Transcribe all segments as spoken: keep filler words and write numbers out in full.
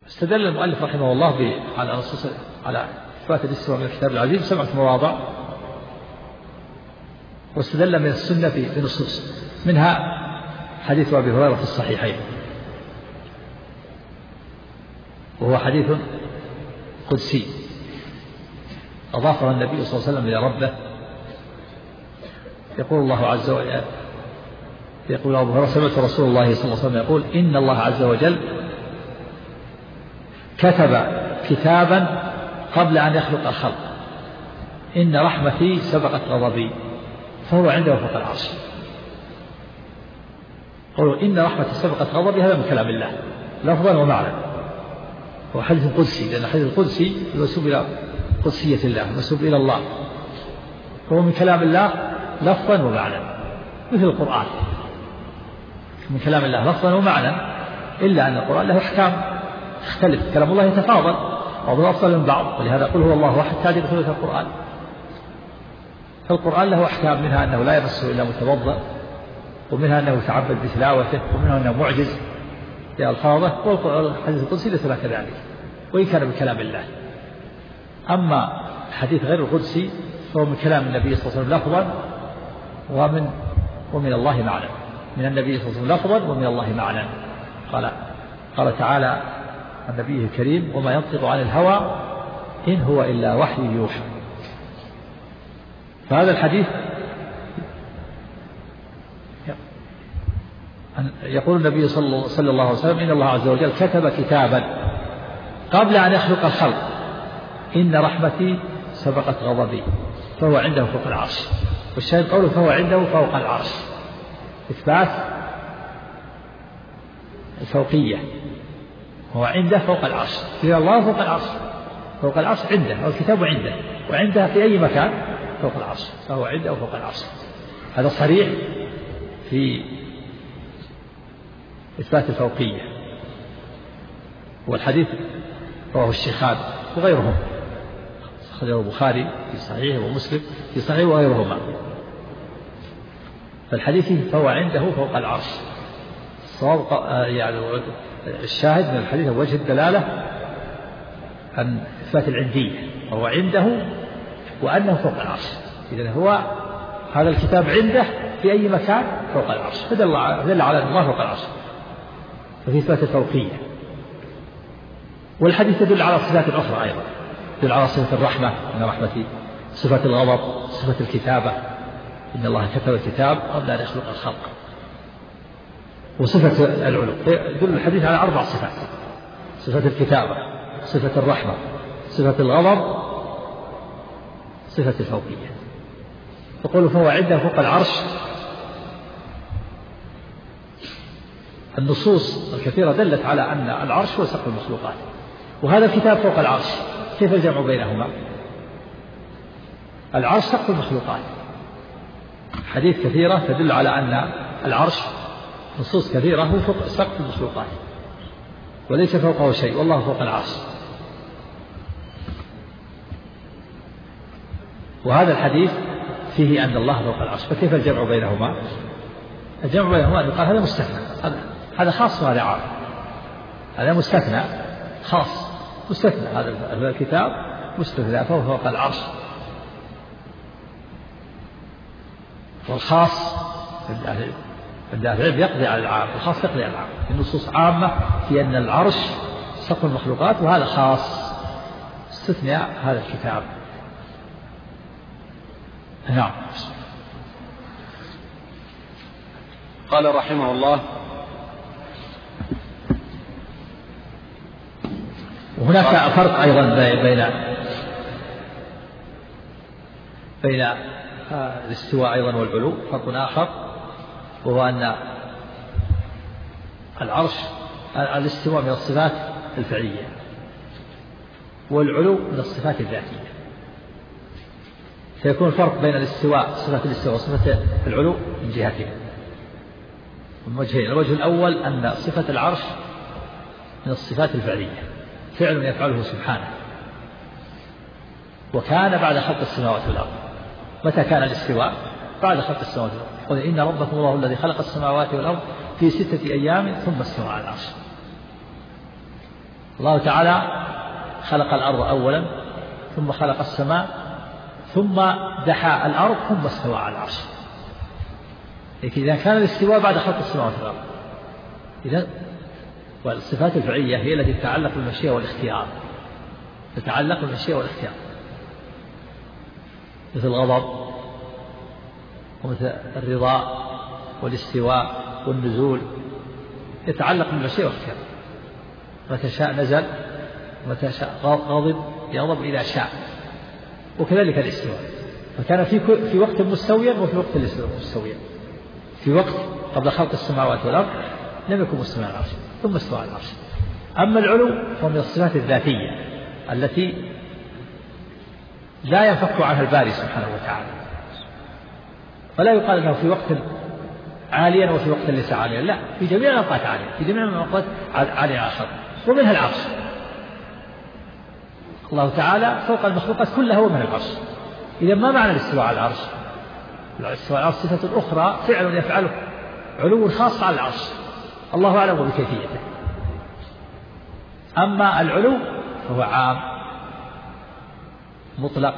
استدل المؤلف رحمه الله على نصوص على إثبات الاستواء من الكتاب العزيز سبعة مواضع، واستدل من السنة بنصوص منها حديث أبي هريرة في الصحيحين، وهو حديث قدسي أضافه النبي صلى الله عليه وسلم إلى ربه. يقول الله عز وجل، يقول أبو هريرة: سمعت رسول الله صلى الله عليه وسلم يقول: إن الله عز وجل كتب كتابا قبل أن يخلق الخلق، إن رحمتي سبقت غضبي، فهو عنده فوق العرش. قولوا إن رحمتي سبقت غضبي هذا من كلام الله لفظا ومعنى، هو حديث قدسي، لأن الحديث القدسي منسوب إلى قدسية الله، منسوب إلى الله، فهو من كلام الله لفظا ومعنى مثل القرآن من كلام الله لفظا ومعنى، إلا أن القرآن له أحكام تختلف، كلام الله يتفاضل بعضه أفضل من بعض، ولهذا قل هو الله أحد تادي بثلث القرآن. فالقرآن له أحكام، منها أنه لا يمسه إلا متوضأ، ومنها أنه يتعبد بتلاوته، ومنها أنه معجز بألفاظه، والحديث القدسي ليس كذلك وإن كان من كلام الله. أما الحديث غير القدسي فهو من كلام النبي صلى الله عليه وسلم لفظا ومن ومن الله معنى، من النبي صلى الله عليه وسلم لفظا ومن الله معنى. قال قال تعالى عن نبيه الكريم: وما ينطق عن الهوى إن هو إلا وحي يوحى. فهذا الحديث يقول النبي صلى الله عليه وسلم: إن الله عز وجل كتب كتابا قبل أن يخلق الخلق، إن رحمتي سبقت غضبي، فهو عنده فوق العرش. والشاهد قوله فهو عنده فوق العرش، إثبات الفوقية، هو عنده فوق العرش، إلى الله فوق العرش، فوق العرش عنده، والكتاب عنده، وعنده في أي مكان فوق العرش، فهو عنده فوق العرش. هذا صريح في إثبات الفوقية. والحديث رواه الشيخان وغيرهم، أخرجه البخاري في صحيحه ومسلم في صحيحه وغيرهما. فالحديث فهو عنده فوق العرش، الصواب يعني الشاهد من الحديث وجه الدلالة عن إثبات العندية، وهو عنده وأنه فوق العرش. إذن هو هذا الكتاب عنده في أي مكان فوق العرش، فدل على الله فوق العرش، ففي إثبات الفوقية. والحديث يدل على صفات أخرى أيضا، يدل على صفة الرحمة، إن رحمتي، صفة الغضب، صفة الكتابة، إن الله كتب الكتاب قبل أن يخلق الخلق، وصفة العلو. يدل الحديث على أربع صفات: صفة الكتابة، صفة الرحمة، صفة الغضب، صفة الفوقية. يقول فهو عنده فوق العرش. النصوص الكثيرة دلت على أن العرش هو سقف المخلوقات، وهذا الكتاب فوق العرش، كيف الجمع بينهما؟ العرش سقف المخلوقات، حديث كثيرة تدل على أن العرش، نصوص كثيرة هو فوق سقف المخلوقات وليس فوقه شيء، والله فوق العرش. وهذا الحديث فيه أن الله فوق العرش، فكيف الجمع بينهما؟ الجمع بينهما أن يقال هذا مستثنى، هذا هذا خاص وهذا عام، هذا مستثنى خاص، مستثنى هذا الكتاب مستثنى فهو فوق العرش، والخاص الدافع يقضي على العام، والخاص يقضي على العام. النصوص عامة في أن العرش سقف المخلوقات، وهذا خاص استثناء هذا الكتاب. نعم. قال رحمه الله: وهناك فرق أيضا بين بين الاستواء أيضا والعلو، فرق آخر، وهو أن العرش الاستواء من الصفات الفعلية، والعلو من الصفات الذاتية. فيكون الفرق بين الاستواء، صفة الاستواء وصفة العلو من جهتين، من وجهين. الوجه الأول أن صفة العرش من الصفات الفعلية، فعل يفعله سبحانه، وكان بعد خلق السماوات والأرض. متى كان الاستواء؟ بعد خلق السماوات والأرض. قل إن ربكم الله الذي خلق السماوات والأرض في ستة أيام ثم استوى على العرش. الله تعالى خلق الأرض أولا ثم خلق السماء ثم دحى الأرض ثم استوى على العرش. إذا كان الاستواء بعد خلق السماوات والأرض، إذا والصفات الفعلية هي التي تتعلق بالمشيئة والاختيار، تتعلق بالمشيئة والاختيار، مثل الغضب ومثل الرضا والاستواء والنزول، يتعلق بالمشيئة والاختيار. متى شاء نزل ومتى شاء غضب يغضب إذا شاء، وكذلك الاستواء. فكان في في وقت مستويا وفي وقت الاستواء مستويا. في وقت قبل خلق السماوات والأرض لم يكن مستوى على العرش ثم استوى على العرش. أما العلو فهو من الصفات الذاتية التي لا ينفك عنها الباري سبحانه وتعالى، فلا يقال أنه في وقت عاليا وفي وقت ليس عاليا، لا، في جميع الأوقات عاليا، في جميع الأوقات عاليا على الخلق، ومنها العرش. الله تعالى فوق المخلوقات كلها ومن العرش. إذا ما معنى الاستواء على العرش؟ الاستواء على العرش صفة أخرى، فعل يفعله، علو خاص على العرش، الله أعلم بكيفيته. أما العلو فهو عام مطلق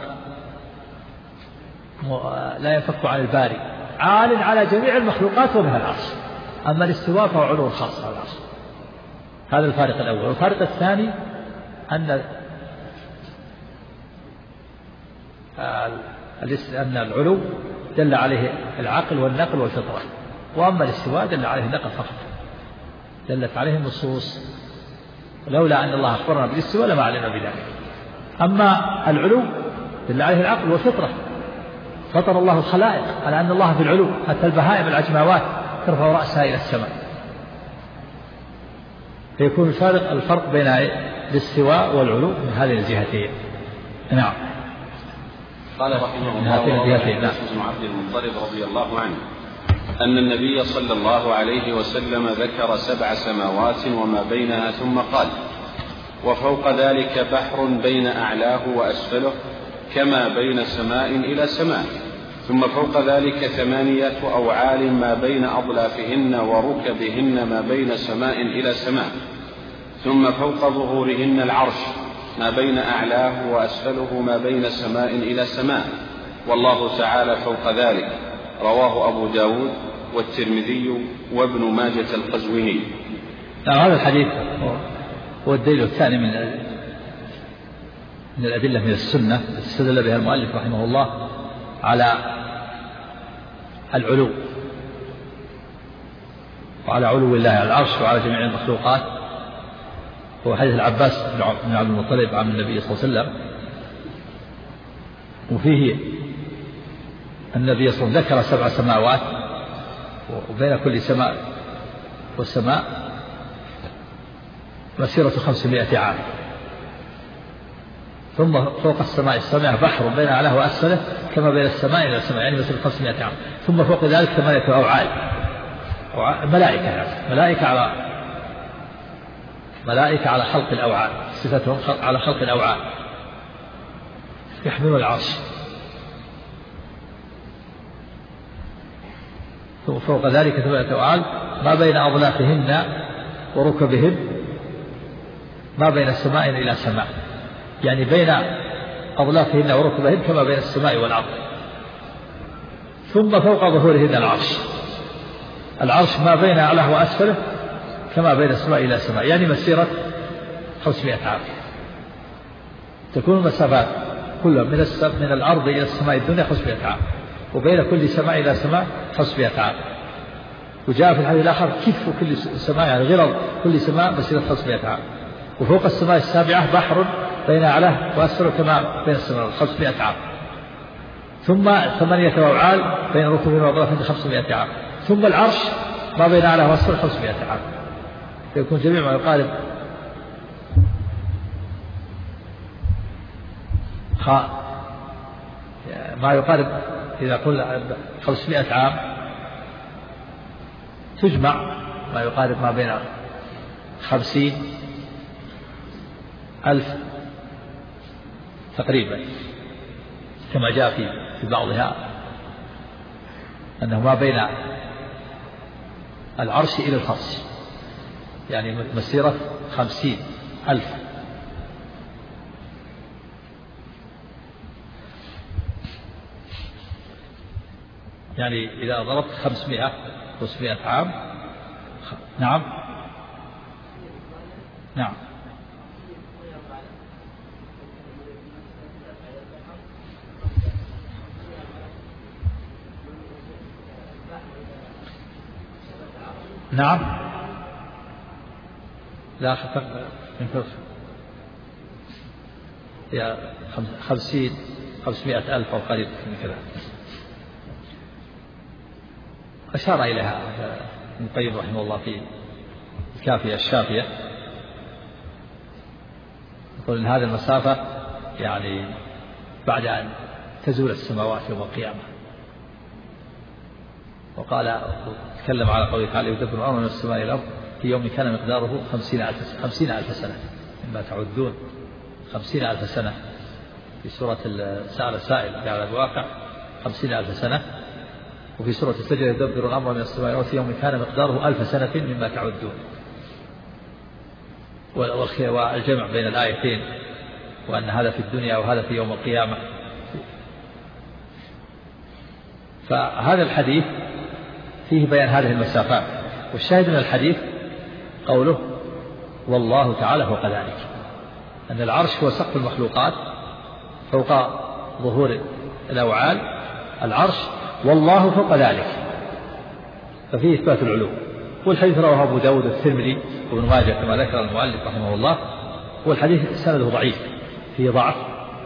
لا ينفك عن الباري، عال على جميع المخلوقات ومنها العرش. أما الاستواء فهو علو خاص على العرش. هذا الفارق الأول. والفارق الثاني أن أن العلو دل عليه العقل والنقل والفطرة، وأما الاستواء دل عليه النقل فقط، دلت عليه النصوص، لولا أن الله أخبرنا بالاستواء لما علمنا بذلك. أما العلو دل عليه العقل والفطرة، فطر الله الخلائق على أن الله في العلو، حتى البهائم العجماوات ترفع رأسها إلى السماء. فيكون الفارق الفرق بين الاستواء والعلو من هذه الجهتين. نعم. قال رحمه الله بن عبد المطلب رضي الله عنه أن النبي صلى الله عليه وسلم ذكر سبع سماوات وما بينها ثم قال: وفوق ذلك بحر بين أعلاه وأسفله كما بين سماء إلى سماء، ثم فوق ذلك ثمانية أوعال ما بين أضلافهن وركبهن ما بين سماء إلى سماء، ثم فوق ظهورهن العرش ما بين أعلاه وأسفله ما بين سماء إلى سماء، والله تعالى فوق ذلك. رواه أبو داود والترمذي وابن ماجة القزويني. هذا الحديث هو الدليل الثاني من من الأدلة من السنة استدل بها المؤلف رحمه الله على العلو وعلى علو الله على العرش وعلى جميع المخلوقات. هو حديث العباس بن عبد المطلب عن النبي صلى الله عليه وسلم، وفيه النبي صلى الله عليه وسلم ذكر سبع سماوات وبين كل سماء والسماء مسيرة خمسمائة عام، ثم فوق السماء السابعة بحر بين أعلاه وأسفله كما بين السماء إلى السماء، يعني مسيرة خمسمائة عام، ثم فوق ذلك ثمانية أوعال، ملائكة يعني. ملائكة على ملائكة على خلق الأوعال، صفتهم على خلق الأوعال، يحملون العرش. ثم فوق ذلك ثمانية أوعال ما بين أضلافهن وركبهن ما بين سماء إلى سماء، يعني بين أضلافهن وركبهن كما بين السماء والأرض. ثم فوق ظهورهن العرش، العرش ما بين أعلاه وأسفله كما بين السماء إلى السماء، يعني مسيرة خمسمائة عام. تكون المسافات كلها من من الأرض إلى السماء الدنيا خمسمائة عام، وبين كل سماء إلى سماء خمسمائة عام. وجاء في الحديث الآخر كف كل سماء، يعني غرض كل سماء مسيرة خمسمائة عام. وفوق السماء السابعة بحر بين أعلاه وأسفله كما بين السماء خمسمائة عام. ثم ثمانية أوعال بين ركبهن وأضلافهن خمسمائة عام. ثم العرش ما بين أعلاه وأسفله خمسمائة عام، يكون جميع ما يقارب ما يقارب إذا قلنا خمسمائة عام تجمع ما يقارب ما بين خمسين ألف تقريبا، كما جاء في في بعضها أنه ما بين العرش إلى الفرش، يعني مسيرة خمسين ألف. يعني إذا ضربت خمسمائة خمسمائة عام. نعم نعم نعم لا من فرق يا خمسين خمسمائة ألف أو قريب من كذا. أشار إليها ابن القيم رحمه الله في الكافية الشافية، يقول إن هذه المسافة يعني بعد أن تزول السماوات يوم القيامة. وقال تكلم على قوله تعالى يدبر الأمر من السماء إلى الأرض في يوم كان مقداره خمسين ألف خمسين ألف سنة مما تعدون، خمسين ألف سنة في سورة سأل السائل على الواقع خمسين ألف سنة، وفي سورة السجدة يدبر الأمر من السماء إلى الأرض في يوم كان مقداره ألف سنة مما تعدون. والجمع بين الآيتين وأن هذا في الدنيا وهذا في يوم القيامة. فهذا الحديث فيه بيان هذه المسافات، والشاهد من الحديث قوله والله تعالى فوق ذلك، أن العرش هو سقف المخلوقات فوق ظهور الأوعال العرش، والله فوق ذلك، ففيه إثبات العلو. والحديث رواه أبو داود والترمذي وابن ماجه كما ذكر المؤلف رحمه الله، والحديث سنده ضعيف فيه ضعف،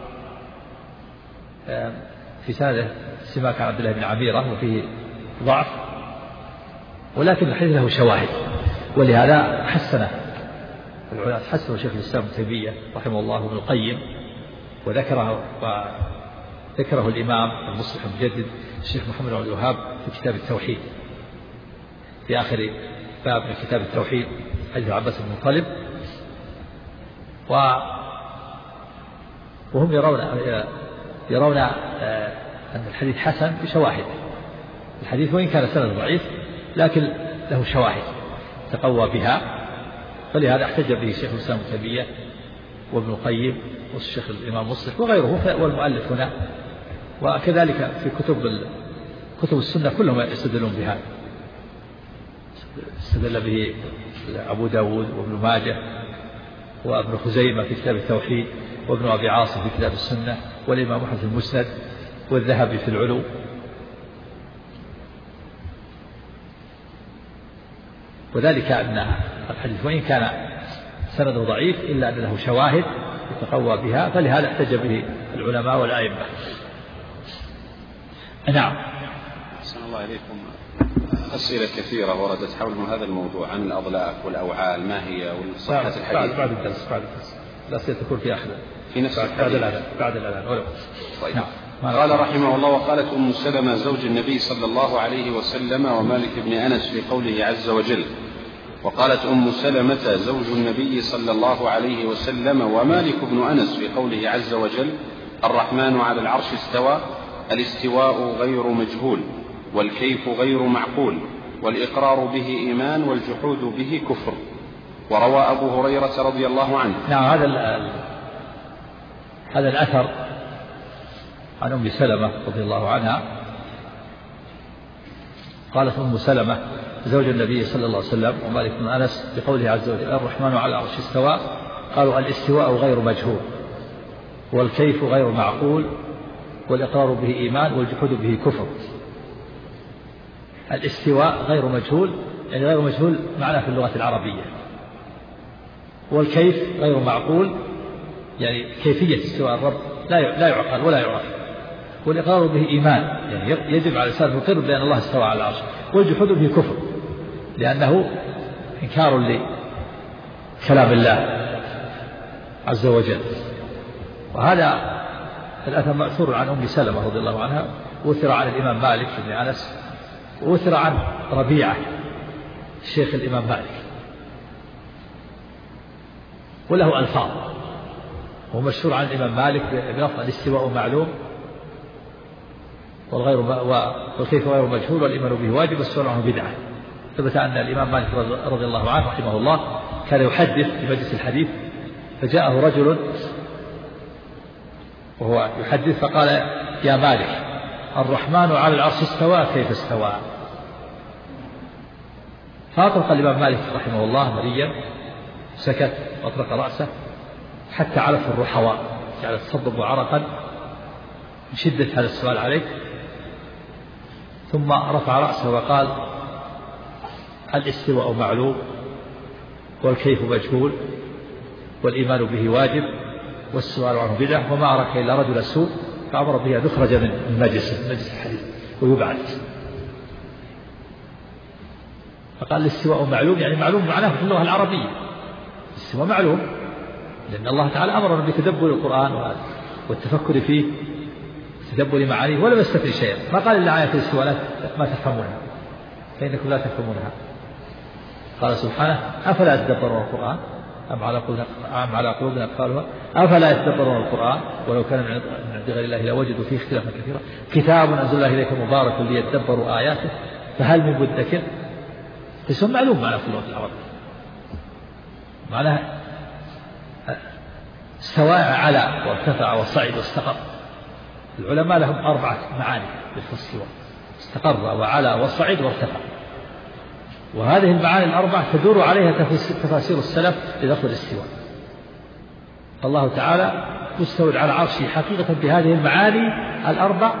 في سنده سماك عن عبد الله بن عميرة وفيه ضعف، ولكن الحديث له شواهد، ولهذا حسنه العلماء، حسنه شيخ الإسلام ابن تيمية رحمه الله وابن القيم، وذكره وذكره الإمام المصلح المجدد الشيخ محمد بن عبد الوهاب في كتاب التوحيد في آخر باب من كتاب التوحيد حديث عباس بن المطلب. و وهم يرون يرون أن الحديث حسن بشواهد. الحديث وإن كان سند ضعيف لكن له شواهد تقوى بها، فلهذا احتج به شيخ الإسلام ابن تيمية وابن القيم والشيخ الإمام مصلح وغيره والمؤلف هنا، وكذلك في كتب كتب السنة كلهم يستدلون بها. استدل به أبو داود وابن ماجه وابن خزيمة في كتاب التوحيد، وابن أبي عاصم في كتاب السنة، والإمام أحمد في المسند، والذهبي في العلو. وذلك أن الحديث وإن كان سنده ضعيف إلا أن له شواهد يتقوى بها، فلهذا احتج به العلماء والأئمة. نعم. أحسن الله إليكم. أسئلة كثيرة وردت حول هذا الموضوع عن الأضلاع والأوعال ما هي والصحة الحديث. بعد بعد الدرس بعد الدرس لا ستكون في آخر في نفس بعد الأذان بعد الأذان. طيب. نعم. قال رحمه الله وقالت أم سلمة زوج النبي صلى الله عليه وسلم ومالك بن أنس في قوله عز وجل. وقالت أم سلمة زوج النبي صلى الله عليه وسلم ومالك بن أنس في قوله عز وجل الرحمن على العرش استوى. الاستواء غير مجهول، والكيف غير معقول، والإقرار به إيمان، والجحود به كفر. وروى أبو هريرة رضي الله عنه. نعم. هذا هذا الأثر عن أم سلمة رضي الله عنها قالت أم سلمة زوج النبي صلى الله عليه وسلم ومالك بن أنس بقوله عز وجل الرحمن على العرش استوى، قالوا الاستواء غير مجهول، والكيف غير معقول، والإقرار به إيمان، والجحود به كفر. الاستواء غير مجهول يعني غير مجهول معناه في اللغة العربية، والكيف غير معقول يعني كيفية استواء الرب لا لا يعقل ولا يعرف، والإقرار به إيمان يعني يجب على الإنسان يقر بأن الله استوى على العرش، والجحود به كفر لأنه إنكار لكلام الله عز وجل. وهذا الأثر مأثور عن أم سلمة رضي الله عنها، وثر عن الإمام مالك بن أنس، وثر عن ربيعة الشيخ الإمام مالك، وله ألفاظ، ومشهور عن الإمام مالك بلفظ الاستواء معلوم، والغير والكيف غير مجهول، والإيمان به واجب، والسؤال عنه بدعة. ثبت أن الإمام مالك رضي الله عنه رحمه الله كان يحدث في مجلس الحديث فجاءه رجل وهو يحدث فقال يا مالك الرحمن على العرش استوى كيف استوى؟ فأطرق الإمام مالك رحمه الله مريا سكت وأطرق رأسه حتى علف الرحواء جعلت تصبب عرقا من شدة هذا السؤال عليه، ثم رفع رأسه وقال الاستواء معلوم والكيف مجهول والإيمان به واجب والسؤال عنه بدعة وما أراك إلا رجل سوء، فأمر به أن يخرج من مجلس مجلس الحديث ويبعث. فقال الاستواء معلوم يعني معلوم معناه في اللغة العربية، الاستواء معلوم لأن الله تعالى أمرنا بتدبر القرآن والتفكر فيه تدبر معانيه ولم يستثني شيئا، ما قال إلا آية الاستواء ما تفهمونها فإنكم لا تفهمونها. قال سبحانه أفلا يتدبرون القرآن أم على قلوبنا أم على قلوبنا أقفالها أفلا يتدبرون القرآن ولو كان من عند غير الله لوجدوا فيه اختلافا كثيرا كتاب أنزلناه إليك مبارك ليتدبروا آياته فهل من مدكر؟ اسم معلوم معناه في اللغة العربية، معناه استوى على وارتفع وصعد واستقر. العلماء لهم أربعة معاني للاستواء: استقر وعلى وصعد وارتفع، وهذه المعاني الأربعة تدور عليها تفاسير السلف للفظ الاستواء. الله تعالى مستوى على عرشه حقيقة بهذه المعاني الأربع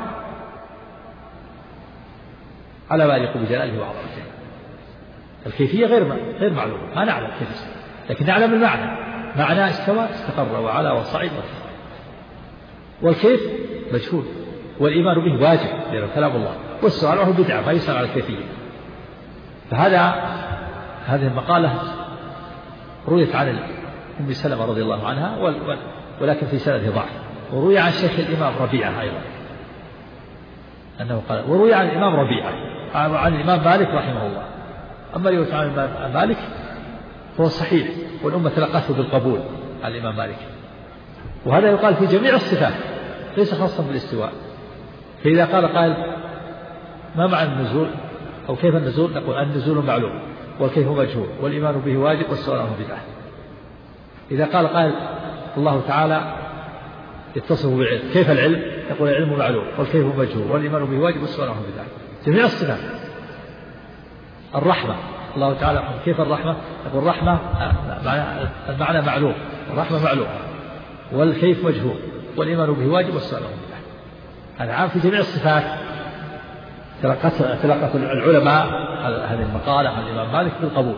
على ما يليق بجلاله وعظمته. الكيفية غير غير معلومة، ما نعلم كيف استوى، لكن نعلم المعنى، معنى استوى استقر وعلى وصعد وارتفع. والكيف مجهول والإيمان به واجب لأنه كلام الله، والسؤال عنه بدعة ما يسأل على الكيفية. فهذا هذه المقالة رويت عن أم سلمة رضي الله عنها ولكن في سنده ضعف، وروي عن شيخ الإمام ربيعة أيضا أنه قال، وروي عن الإمام ربيعة عن الإمام مالك رحمه الله. أما يروي عن الإمام مالك هو صحيح والأمة تلقته بالقبول عن الإمام مالك، وهذا يقال في جميع الصفات ليس خاصا بالاستواء. فإذا قال قائل ما معنى النزول أو كيف النزول؟ نقول النزول معلوم والكيف مجهول والإيمان به واجب والسؤال عنه بدعة. إذا قال قائل الله تعالى يتصف بالعلم، كيف العلم؟ نقول العلم معلوم والكيف مجهول والإيمان به واجب والسؤال عنه بدعة. جميع الصفات. الرحمة الله تعالى كيف الرحمة؟ نقول الرحمة المعنى معلوم، الرحمة معلوم والكيف مجهول والإيمان به واجب والسؤال عنه بدعة. هذا عام في جميع الصفات. تلقت تلقت العلماء هذه المقالة عن الإمام مالك بالقبول.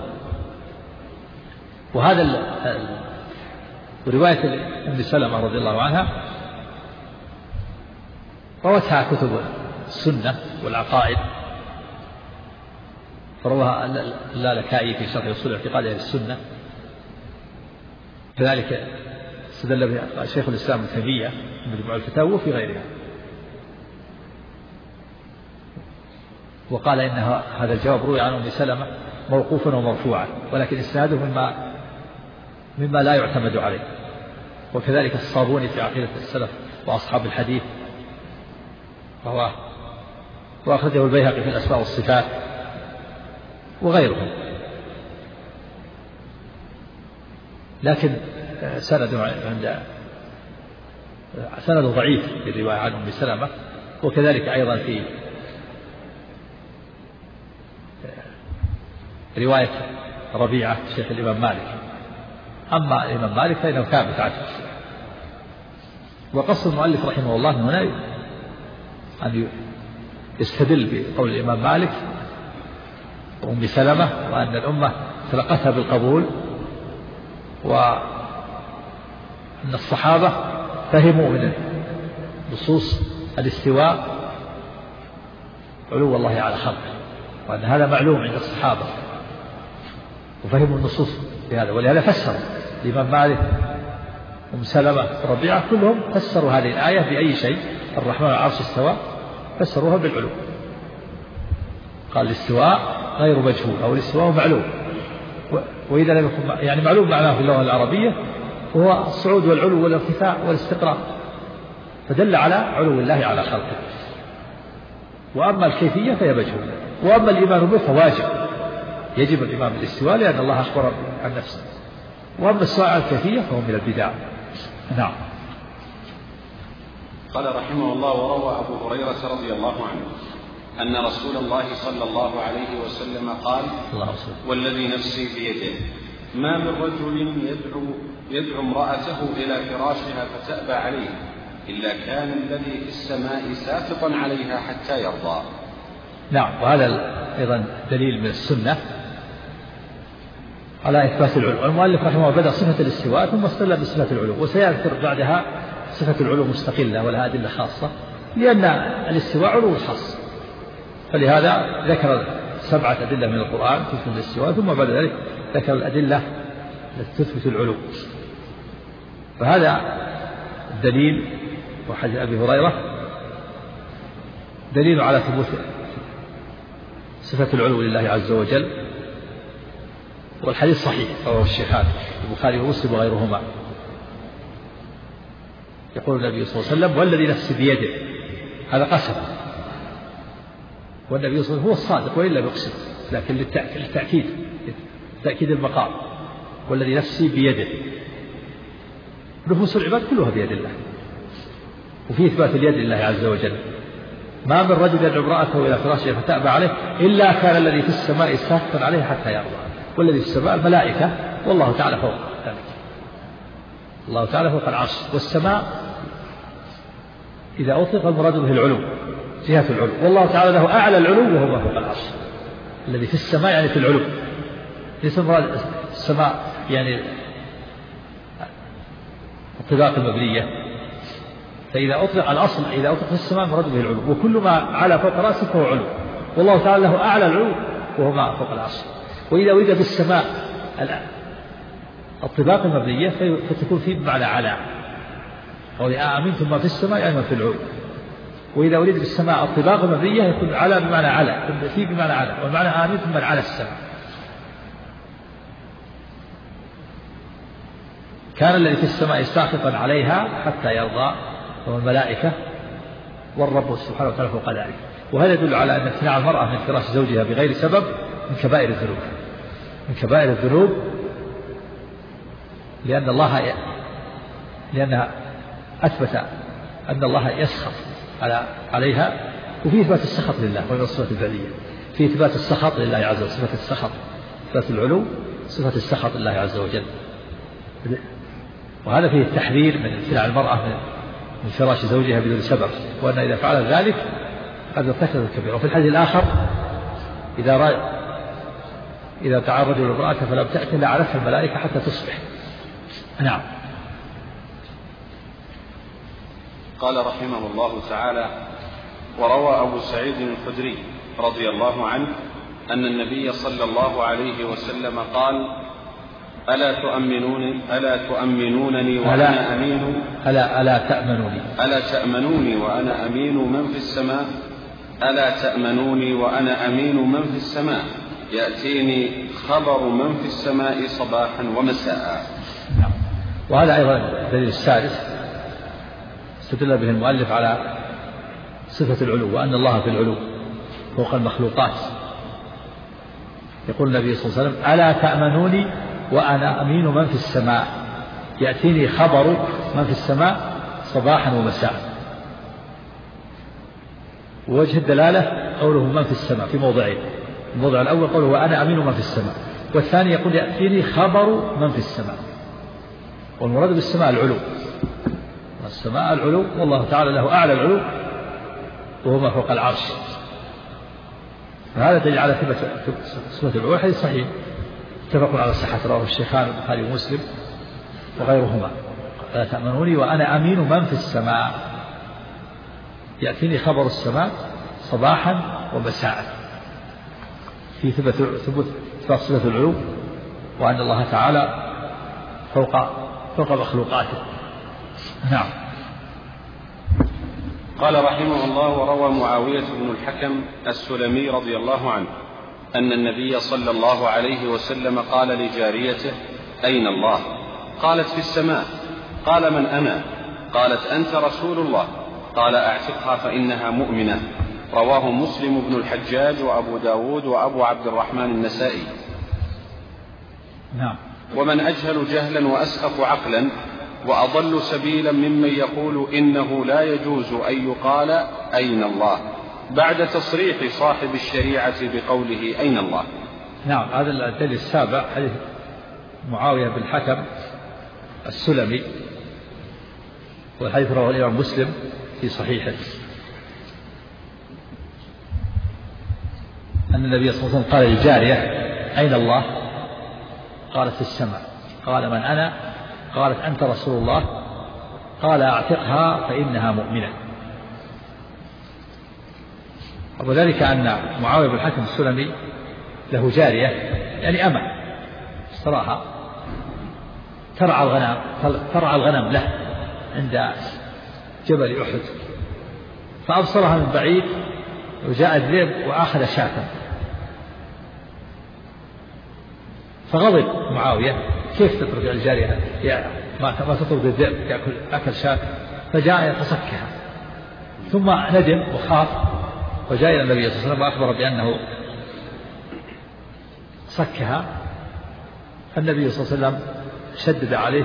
وهذا رواية أم سلمة رضي الله عنها روتها كتب السنة والعقائد، فرواها اللالكائي في شرح أصول اعتقاد أهل السنة، كذلك استدل بها شيخ الإسلام ابن تيمية من مجموع الفتاوى وفي غيرها، وقال إن هذا الجواب روي عن أم سلمة موقوفا ومرفوعا ولكن إسناده مما مما لا يعتمد عليه. وكذلك الصابوني في عقيدة السلف وأصحاب الحديث رواه، وأخرجه البيهقي في الأسماء والصفات وغيرهم، لكن سنده عند سنده ضعيف في الرواية عن أم سلمة، وكذلك أيضا في رواية ربيعة شيخ الإمام مالك. أما الإمام مالك فإنه ثابت عنه. وقصد المؤلف رحمه الله هنا أن يستدل بقول الإمام مالك وأم سلمة وأن الأمة تلقتها بالقبول، وأن الصحابة فهموا من نصوص الاستواء علو الله على خلقه، وأن هذا معلوم عند الصحابة وفهموا النصوص بهذا، ولهذا فسروا الإمام مالك أم سلمة ربيعة كلهم فسروا هذه الآية بأي شيء، الرحمن على العرش استوى، فسروها بالعلو. قال الاستواء غير مجهول أو الاستواء معلوم، وإذا لم يكن يعني معلوم معناه في اللغة العربية هو الصعود والعلو والارتفاع والاستقرار، فدل على علو الله على خلقه. وأما الكيفية فهي مجهولة، وأما الإيمان به فواجب، يجب الإيمان بالاستواء لأن الله أخبر عن نفسه وأما السؤال عن الكيفية فهو من البدع. نعم. قال رحمه الله: وروى أبو هريرة رضي الله عنه أن رسول الله صلى الله عليه وسلم قال: والذي نفسي بيده ما من رجل يدعو, يدعو امرأته إلى فراشها فتأبى عليه إلا كان الذي في السماء ساخطا عليها حتى يرضى. نعم. وهذا أيضا دليل من السنة على إثبات العلو. المؤلف رحمه الله بدأ صفة الاستواء ثم استدل بصفة العلو، وسيذكر بعدها صفة العلو مستقلة ولها أدلة خاصة، لأن الاستواء علو خاص، فلهذا ذكر سبعة أدلة من القرآن تثبت الاستواء، ثم بعد ذلك ذكر الأدلة التي تثبت العلو. فهذا الدليل وحديث أبي هريرة دليل على ثبوت صفة العلو لله عز وجل، والحديث صحيح رواه الشيخان البخاري ومسلم وغيرهما. يقول النبي صلى الله عليه وسلم: والذي نفسي بيده، هذا قسم، والنبي صلى الله عليه وسلم هو الصادق وإلا بيقسم، لكن للتأكيد تأكيد المقام، والذي نفسي بيده. نفوس العباد كلها بيد الله، وفي إثبات اليد لله عز وجل. ما من رجل يدعو امرأته إلى فراشه فتأبى عليه إلا كان الذي في السماء ساخطا عليه حتى يرضى. والذي في السماء الملائكة، والله تعالى فوق ذلك، الله تعالى فوق العرش. والسماء إذا أطلق المراد به العلو، جهة العلو، والله تعالى له أعلى العلو وهو فوق العرش. الذي في السماء يعني في العلو، ليس مراد السماء يعني الطباق المبنية، فإذا أطلق الأصل إذا أطلق في السماء مراد به العلو، وكل ما على فوق رأسه فهو علو، والله تعالى له أعلى العلو وهو ما فوق العرش. وإذا أريد بالسماء الطباق المبنية فتكون فيه بمعنى على، قول أأمنتم ما في السماء يعني ما في العلو. وإذا أريد بالسماء الطباق المبنية يكون على بمعنى على، فيه بمعنى على، والمعنى آمنتم من على السماء. كان الذي في السماء ساخطا عليها حتى يرضى، وهو الملائكة والرب سبحانه وتعالى فوق ذلك. وهذا يدل على أن امتناع المرأة من فراش زوجها بغير سبب من كبائر الذنوب، من كبائر الذنوب، لأن الله لأنها أثبت أن الله يسخط على عليها، وفي إثبات السخط لله وهي الصفة الفعلية، في إثبات السخط لله عز وجل، صفة السخط، صفة العلو، صفة السخط لله عز وجل. وهذا فيه التحذير من امتناع المرأة من فراش زوجها بدون سبب، وأن إذا فعلت ذلك قد ارتكبت الكبيرة. وفي الحديث الآخر: إذا رأى إذا دعا الرجل امرأة فلم تأت لعنتها الملائكة حتى تصبح. نعم. قال رحمه الله تعالى: وروى أبو سعيد الخدري رضي الله عنه أن النبي صلى الله عليه وسلم قال: ألا تؤمنوني ألا تؤمنونني وأنا أمين ألا ألا تأمنوني ألا تأمنوني وأنا أمين من في السماء ألا تأمنوني وأنا أمين من في السماء يأتيني خبر من في السماء صباحا ومساء. وهذا أيضا الدليل السادس استدل به المؤلف على صفة العلو، وأن الله في العلو فوق المخلوقات. يقول النبي صلى الله عليه وسلم: ألا تأمنوني وأنا أمين من في السماء يأتيني خبر من في السماء صباحا ومساء. ووجه الدلالة قوله من في السماء في موضعين: الموضع الأول قوله وأنا أمين من في السماء، والثاني يقول يأتيني خبر من في السماء. والمراد بالسماء العلو، السماء العلو، والله تعالى له أعلى العلو وهو ما فوق العرش. فهذا دليل على صفة العلو. الحديث صحيح اتفق على صحة، رواه الشيخان البخاري ومسلم وغيرهما: لا تأمنوني وأنا أمين من في السماء يأتيني خبر السماء صباحا ومساء، في ثبوت ثبوت صفة العلو، وأن الله تعالى فوق فوق مخلوقاته. نعم. قال رحمه الله: وروى معاوية بن الحكم السلمي رضي الله عنه أن النبي صلى الله عليه وسلم قال لجاريته: أين الله؟ قالت: في السماء. قال: من أنا؟ قالت: أنت رسول الله. قال: أعتقها فإنها مؤمنة. رواه مسلم بن الحجاج وأبو داود وأبو عبد الرحمن النسائي. نعم. ومن أجهل جهلا وأسقط عقلا وأضل سبيلا ممن يقول إنه لا يجوز أن يقال أين الله بعد تصريح صاحب الشريعة بقوله أين الله. نعم، هذا الدليل السابع حديث معاوية بن الحكم السلمي، والحديث رواه الإمام مسلم في صحيحه أن النبي صلى الله عليه وسلم قال للجارية أين الله؟ قالت في السماء. قال من أنا؟ قالت أنت رسول الله. قال أعتقها فإنها مؤمنة. وذلك أن معاوية بن الحكم السلمي له جارية يعني أمة اشتراها ترعى الغنم ترعى الغنم له عند جبل أحد، فأبصرها من بعيد وجاء الذئب وأخذ شاة، فغضب معاوية كيف تترك الجارية يعني ما تترك الذئب يأكل أكل شاة، فجاء يتصكها ثم ندم وخاف وجاء إلى النبي صلى الله عليه وسلم وأخبر بأنه صكها. النبي صلى الله عليه وسلم شدد عليه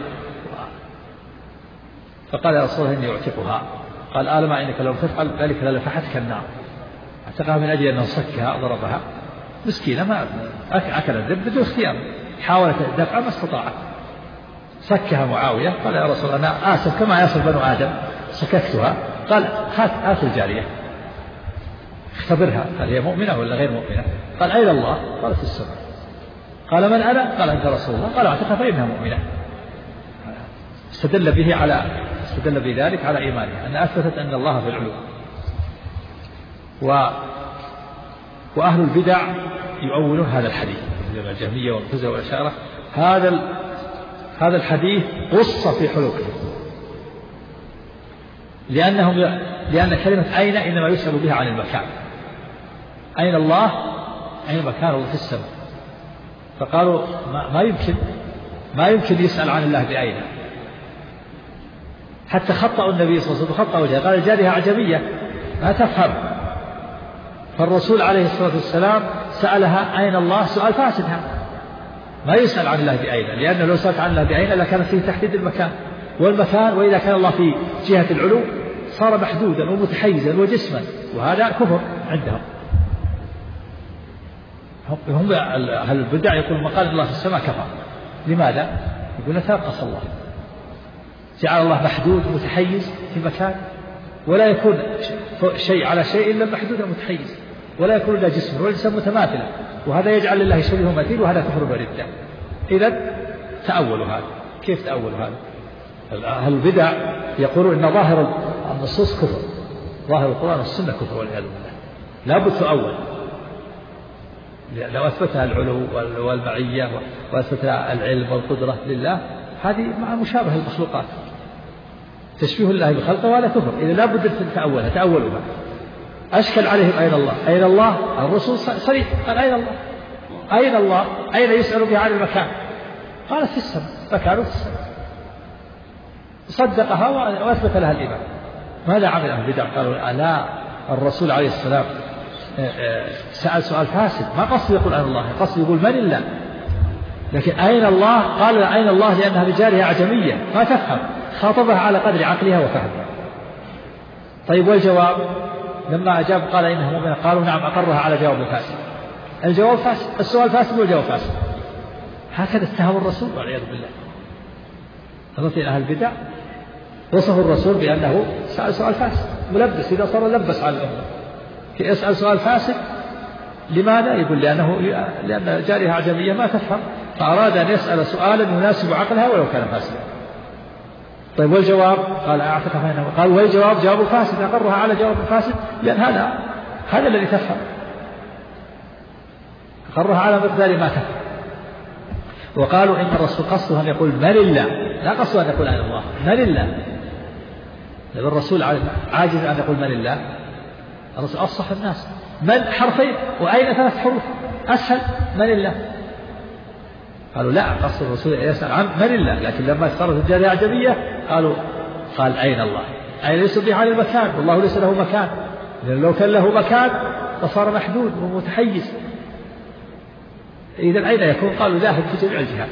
فقال يا رسول الله إني أعتقها. قال ألم إنك لو تفعل ذلك للفحتك النار. اعتقها من أجل أنه صكها ضربها مسكينة ما أكل الذئب بدون اختيار، حاولت الدفع ما استطاعت، صكها معاوية. قال يا رسول الله أنا آسف كما يصل بنو آدم صككتها. قال هات هات الجارية اختبرها هل هي مؤمنة ولا غير مؤمنة. قال أين الله؟ قال في السماء. قال من أنا؟ قال أنت رسول الله. قال اعتقها فإنها مؤمنة. استدل به على استدل بذلك على إيمانها أن أثبتت أن الله في العلو. و وأهل البدع يؤولون هذا الحديث مثل الجهمية والمعتزلة والأشاعرة. هذا ال... هذا الحديث قص في حلوقه، لأنهم لأن كلمة أين إنما يسأل بها عن المكان. أين الله؟ أين مكان الله في السماء. فقالوا ما, ما يمكن ما يمكن يسأل عن الله بأين. حتى خطأوا النبي صلى الله عليه وسلم خطأ وجهه، قال الجارية أعجمية ما تفهم. فالرسول عليه الصلاة والسلام سألها أين الله سؤال فاسد، ما يسأل عن الله بأين، لأنه لو سألت عن الله بأين لكان فيه تحديد المكان والمكان، وإذا كان الله في جهة العلو صار محدودا ومتحيزا وجسما، وهذا كفر عندهم. هم أهل البدع يقولون ما قال الله في السماء كفر. لماذا؟ يقولون تنقص الله، جعل الله محدود متحيز في مكان، ولا يكون شيء على شيء إلا محدود متحيز، ولا يكون إلا جسم والجسم متماثلا، وهذا يجعل لله شبيه مثيل، وهذا كفر وردة. إذن تأولوا هذا. كيف تأولوا هذا؟ أهل البدع يقولون إن ظاهر النصوص كفر، ظاهر القرآن والسنة كفر والعياذ بالله، لا بد تؤول. لو أثبتها العلو والمعية وأثبتها العلم والقدرة لله هذه مع مشابهة المخلوقات، تشبيه الله بخلقه، وهذا كفر. إذا لا بد أن تأولها تأولها. أشكل عليهم أين الله؟ أين الله؟ الرسول صريح قال أين الله؟ أين الله؟ أين يسأل بها عن المكان؟ قالت في السماء، مكانه في السماء. صدقها وأثبت لها الإيمان. ماذا عمل أهل البدع؟ قالوا لا، الرسول عليه السلام سأل سؤال فاسد، ما قصد يقول أين الله، قصد يقول من الله. لكن أين الله؟ قال أين الله لأنها بجارها أعجمية ما تفهم، خاطبها على قدر عقلها وفهمها. طيب والجواب؟ لما أجاب قال إنها مؤمنة، قالوا نعم أقرها على جواب فاسد. الجواب فاسد، السؤال فاسد والجواب فاسد. هكذا اتهم الرسول والعياذ بالله. نظرت أهل البدع وصفوا الرسول بأنه سأل سؤال فاسد ملبس، إذا صار لبس على الأمة. يسأل سؤال فاسد لماذا؟ يقول لأنه لأن جارها أعجمية ما تفهم، فأراد أن يسأل سؤالا يناسب عقلها ولو كان فاسدا. طيب والجواب؟ قال أعتقد فإنه. قال والجواب جواب فاسد، أقرها على جواب فاسد، لأن هذا هذا الذي تفهم، أقرها على مقدار ما تفهم. وقالوا إن الرسول قصده أن يقول من الله، لا قصده أن يقول أين الله، من الله. لأن الرسول عاجز أن يقول من الله. الرسول أفصح الناس، من حرفين وأين ثلاث حروف، أسهل من الله. قالوا لا، قصد الرسول يسأل عن من الله، لكن لما اختارت الجارية أعجمية قالوا قال أين الله، أين ليس به عن المكان، والله ليس له مكان، لأن لو كان له مكان فصار محدود ومتحيز. إذا أين يكون؟ قالوا ذاهب في جميع الجهات.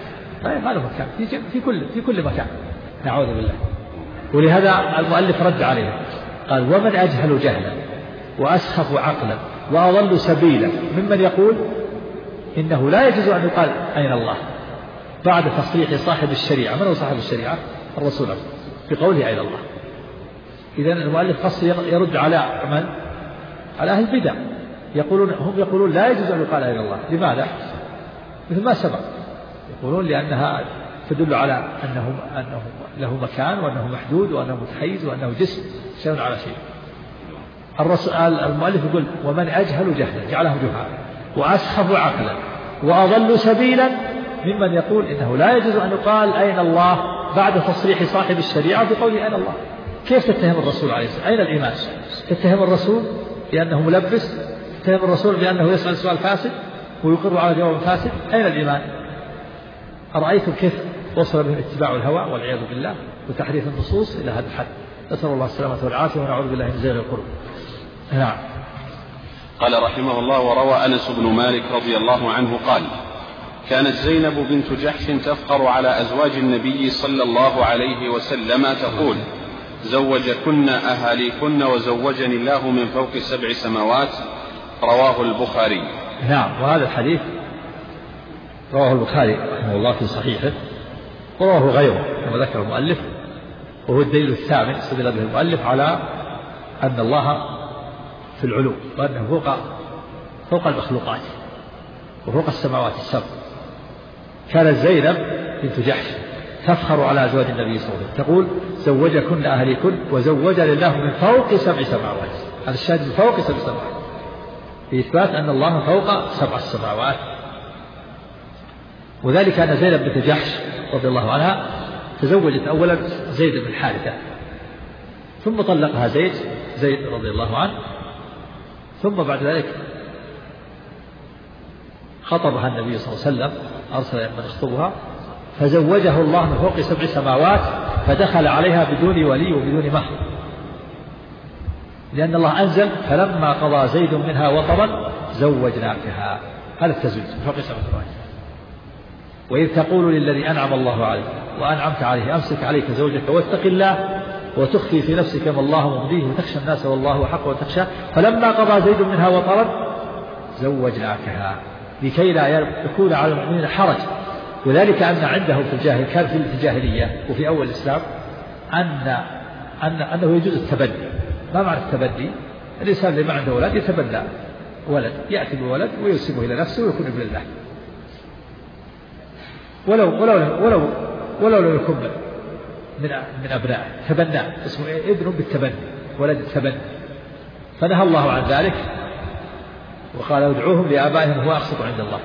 ما له مكان في, في كل في كل مكان، نعوذ بالله. ولهذا المؤلف رد عليه قال: ومن أجهل جهلا وأسخف عقلا وأضل سبيلا ممن يقول إنه لا يجوز أن يقال أين الله بعد تصريح صاحب الشريعة. من هو صاحب الشريعة؟ الرسول في قوله أين الله. إذن المؤلف قصد يرد على من؟ على أهل البدع، يقولون هم يقولون لا يجوز أن يقال أين الله. لماذا؟ مثل ما سبق، يقولون لأنها تدل على أنه, أنه له مكان وأنه محدود وأنه متحيز وأنه جسم شيء على شيء. الرسول المؤلف يقول: ومن أجهل جهلا جعلهم جهالا وأسخف عقلا وأضل سبيلا ممن يقول إنه لا يجوز أن يقال أين الله بعد تصريح صاحب الشريعة بقوله أين الله. كيف تتهم الرسول عليه الصلاة والسلام؟ أين الإيمان؟ تتهم الرسول بأنه ملبس؟ تتهم الرسول بأنه يسأل سؤال فاسد ويقر على جواب فاسد؟ أين الإيمان؟ أرأيتم كيف وصل بهم اتباع الهوى والعياذ بالله وتحريف النصوص إلى هذا الحد؟ نسأل الله السلامة والعافية ونعوذ بالله من زيغ القلوب. نعم. قال رحمه الله: وروى أنس بن مالك رضي الله عنه قال: كانت زينب بنت جحش تفخر على أزواج النبي صلى الله عليه وسلم تقول: زوجكن أهاليكن وزوجني الله من فوق سبع سماوات. رواه البخاري. نعم. وهذا الحديث رواه البخاري رحمه الله في صحيحه ورواه غيره كما ذكر المؤلف، وهو الدليل الثامن استدل به المؤلف على أن الله في العلو وأنه فوق فوق المخلوقات وفوق السماوات السبع. كانت زينب بنت جحش تفخر على أزواج النبي صلى الله عليه وسلم تقول: زوجكن أهلكن وزوجني الله من فوق سبع سماوات. هذا الشاهد من فوق سبع سماوات في إثبات أن الله فوق سبع السماوات. وذلك أن زينب بنت جحش رضي الله عنها تزوجت أولا زيد بن حارثة، ثم طلقها زيد زيد رضي الله عنه، ثم بعد ذلك خطبها النبي صلى الله عليه وسلم، أرسل من يخطبها، فزوجه الله من فوق سبع سماوات، فدخل عليها بدون ولي وبدون مهر، لأن الله أنزل: فلما قضى زيد منها وطرا زوجناكها. هذا التزويج من فوق سبع سماوات. وإذ تقول للذي أنعم الله عليه وأنعمت عليه: أمسك عليك زوجك واتق الله وتخفي في نفسك ما الله مبديه وتخشى الناس والله حق وتخشى، فلما قضى زيد منها وطرا زوجناكها، لكي لا يكون على المؤمنين حرج. وذلك أن عندهم في الجاهل كان في الجاهلية وفي أول الإسلام أن أن أنه يجوز التبني. ما معنى التبني؟ الإنسان اللي ما عنده ولد يتبنى ولد، يأتي بولد وينسبه إلى نفسه ويكون ابن الله، ولو ولو ولو ولو لم يكن من من أبنائه تبناه، اسمه ابن بالتبني، ولد التبني. فنهى الله عن ذلك وقال: ادعوهم لآبائهم هو أقسط عند الله.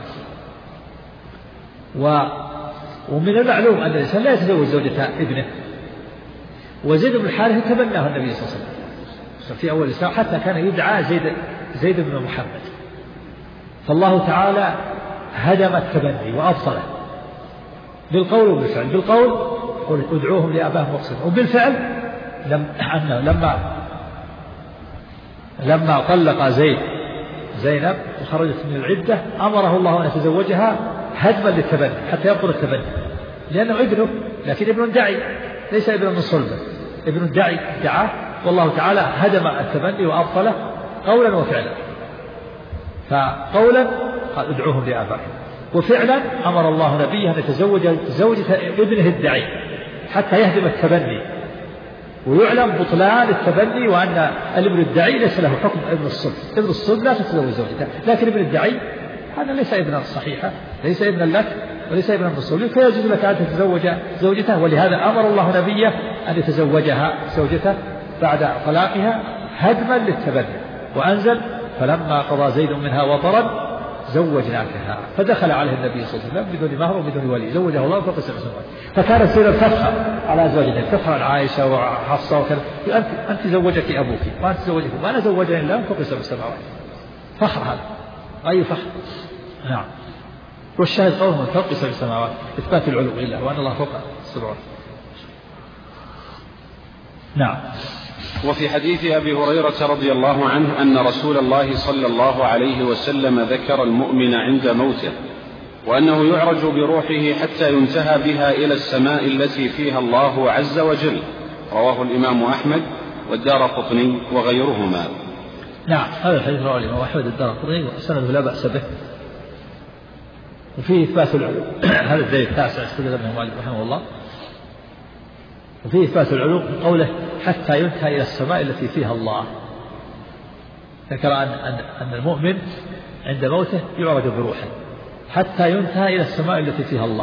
و ومن المعلوم أن الإنسان لا يتزوج زوجة ابنه، وزيد بن الحارث تبناه النبي صلى الله عليه وسلم في أول الإسلام، حتى كان يدعى زيد زيد بن محمد. فالله تعالى هدم التبني وأبطله بالقول وبالفعل. بالقول قل ادعوهم لآبائهم واقسطوا، وبالفعل لم لما لما طلق زيد زينب وخرجت من العدة أمره الله أن يتزوجها هدما للتبني حتى يبطل التبني، لأنه ابنه، لكن ابن دعي ليس ابن من صلبه، ابن دعي دعاه، والله تعالى هدم التبني وأبطله قولا وفعلا. فقولا قال ادعوهم لآبائهم، وفعلا أمر الله نبيه أن يتزوج زوجة ابنه الدعي حتى يهدم التبني ويعلم بطلان التبني، وأن الابن الدعي ليس له حكم ابن الصلب. ابن الصلب لا تتزوج زوجته، لكن ابن الدعي هذا ليس ابنا صحيحا، ليس ابنا لك وليس ابنا بالصلب، فيجوز لك أن تتزوج زوجته. ولهذا أمر الله نبيه أن يتزوجها زوجته بعد طلاقها هدما للتبني، وأنزل: فلما قضى زيد منها وطرا زوجناكها. فدخل عليه النبي صلى الله عليه وسلم بدون مهر وبدون ولي، زوجه الله فوق سبع سماوات. فكانت زينب تفخر على أزواجها، تفخر عن عائشة وحفصة وكذا: أنت أنت زوجك أبوك وأنت زوجك وأنا زوجني الله فوق سبع سماوات. فخر هذا، أي فخر. نعم. والشاهد قوله من فوق سبع سماوات إثبات العلو لله وأن الله فوق السماوات. نعم. وفي حديث أبي هريرة رضي الله عنه أن رسول الله صلى الله عليه وسلم ذكر المؤمن عند موته وأنه يعرج بروحه حتى ينتهى بها إلى السماء التي فيها الله عز وجل. رواه الإمام أحمد والدارقطني وغيرهما. نعم، هذا الحديث رواه الإمام أحمد والدارقطني وسنده لا بأس به، وفيه إثبات العلو. هذا الدليل التاسع استدل به مالك رحمه الله. وفيه إثبات العلو من قوله حتى ينتهى إلى السماء التي فيها الله. ذكر أن, أن المؤمن عند موته يعرج بروحه حتى ينتهى إلى السماء التي فيها الله.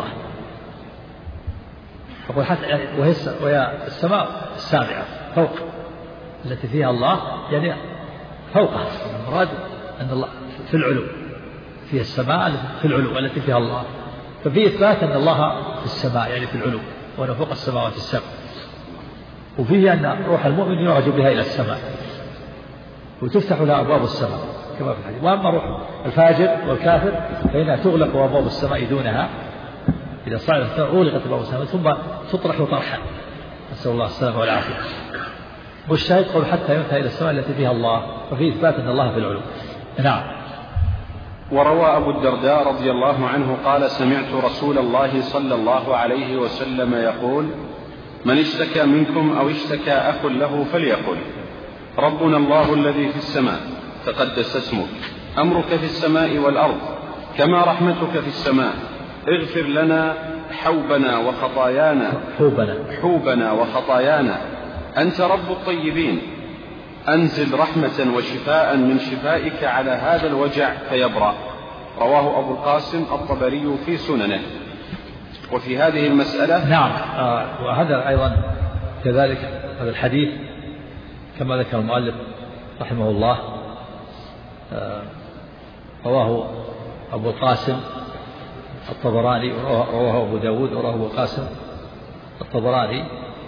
يقول حتى وهي السماء السابعة فوق التي فيها الله، يعني فوقها. المراد أن الله في العلو، فيها السماء في العلو التي فيها الله. ففي إثبات أن الله في السماء يعني في العلو وأنه فوق السماوات السبع. وفيه أن روح المؤمن يعرج بها إلى السماء وتفتح لها أبواب السماء كما في الحديث. وأما روح الفاجر والكافر فإنها تغلق أبواب السماء دونها، إذا صعدت أغلقت أبواب السماء ثم تطرح طرحا، نسأل الله السلامة والعافية. والشاهد قول حتى ينتهي إلى السماء التي فيها الله، وفيه إثبات أن الله في العلو. نعم. وروى أبو الدرداء رضي الله عنه قال سمعت رسول الله صلى الله عليه وسلم يقول من اشتكى منكم أو اشتكى أخ له فليقل ربنا الله الذي في السماء تقدس اسمك، أمرك في السماء والأرض كما رحمتك في السماء، اغفر لنا حوبنا وخطايانا حوبنا, حوبنا وخطايانا، أنت رب الطيبين، أنزل رحمة وشفاء من شفائك على هذا الوجع فيبرأ. رواه أبو القاسم الطبري في سننه. وفي هذه المسألة نعم آه وهذا أيضا كذلك هذا الحديث كما ذكر المؤلف رحمه الله آه رواه أبو القاسم الطبراني، رواه أبو داود ورواه أبو القاسم الطبراني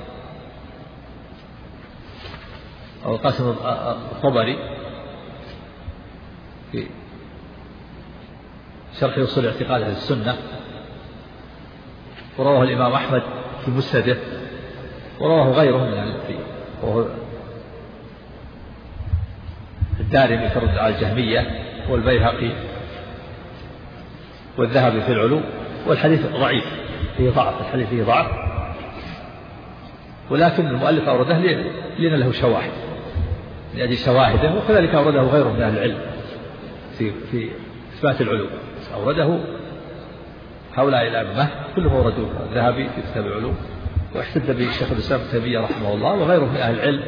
أو القاسم الطبري في شرح أصول اعتقاد أهل السنة، ورواه الإمام أحمد في مسنده، ورواه غيره من أهل العلم، وهو الدارمي في الرد على الجهمية والبيهقي والذهبي في العلو. والحديث ضعيف فيه ضعف، الحديث فيه ضعف، ولكن المؤلف أورده لأن له شواهد لأجل شواهده، وكذلك أورده غيره من أهل العلم في في إثبات العلو، أورده هؤلاء الأئمة كلهم أوردوا الذهبي في كتاب العلو، واحتج به الشيخ الإسلام ابن تيمية رحمه الله وغيره من أهل العلم.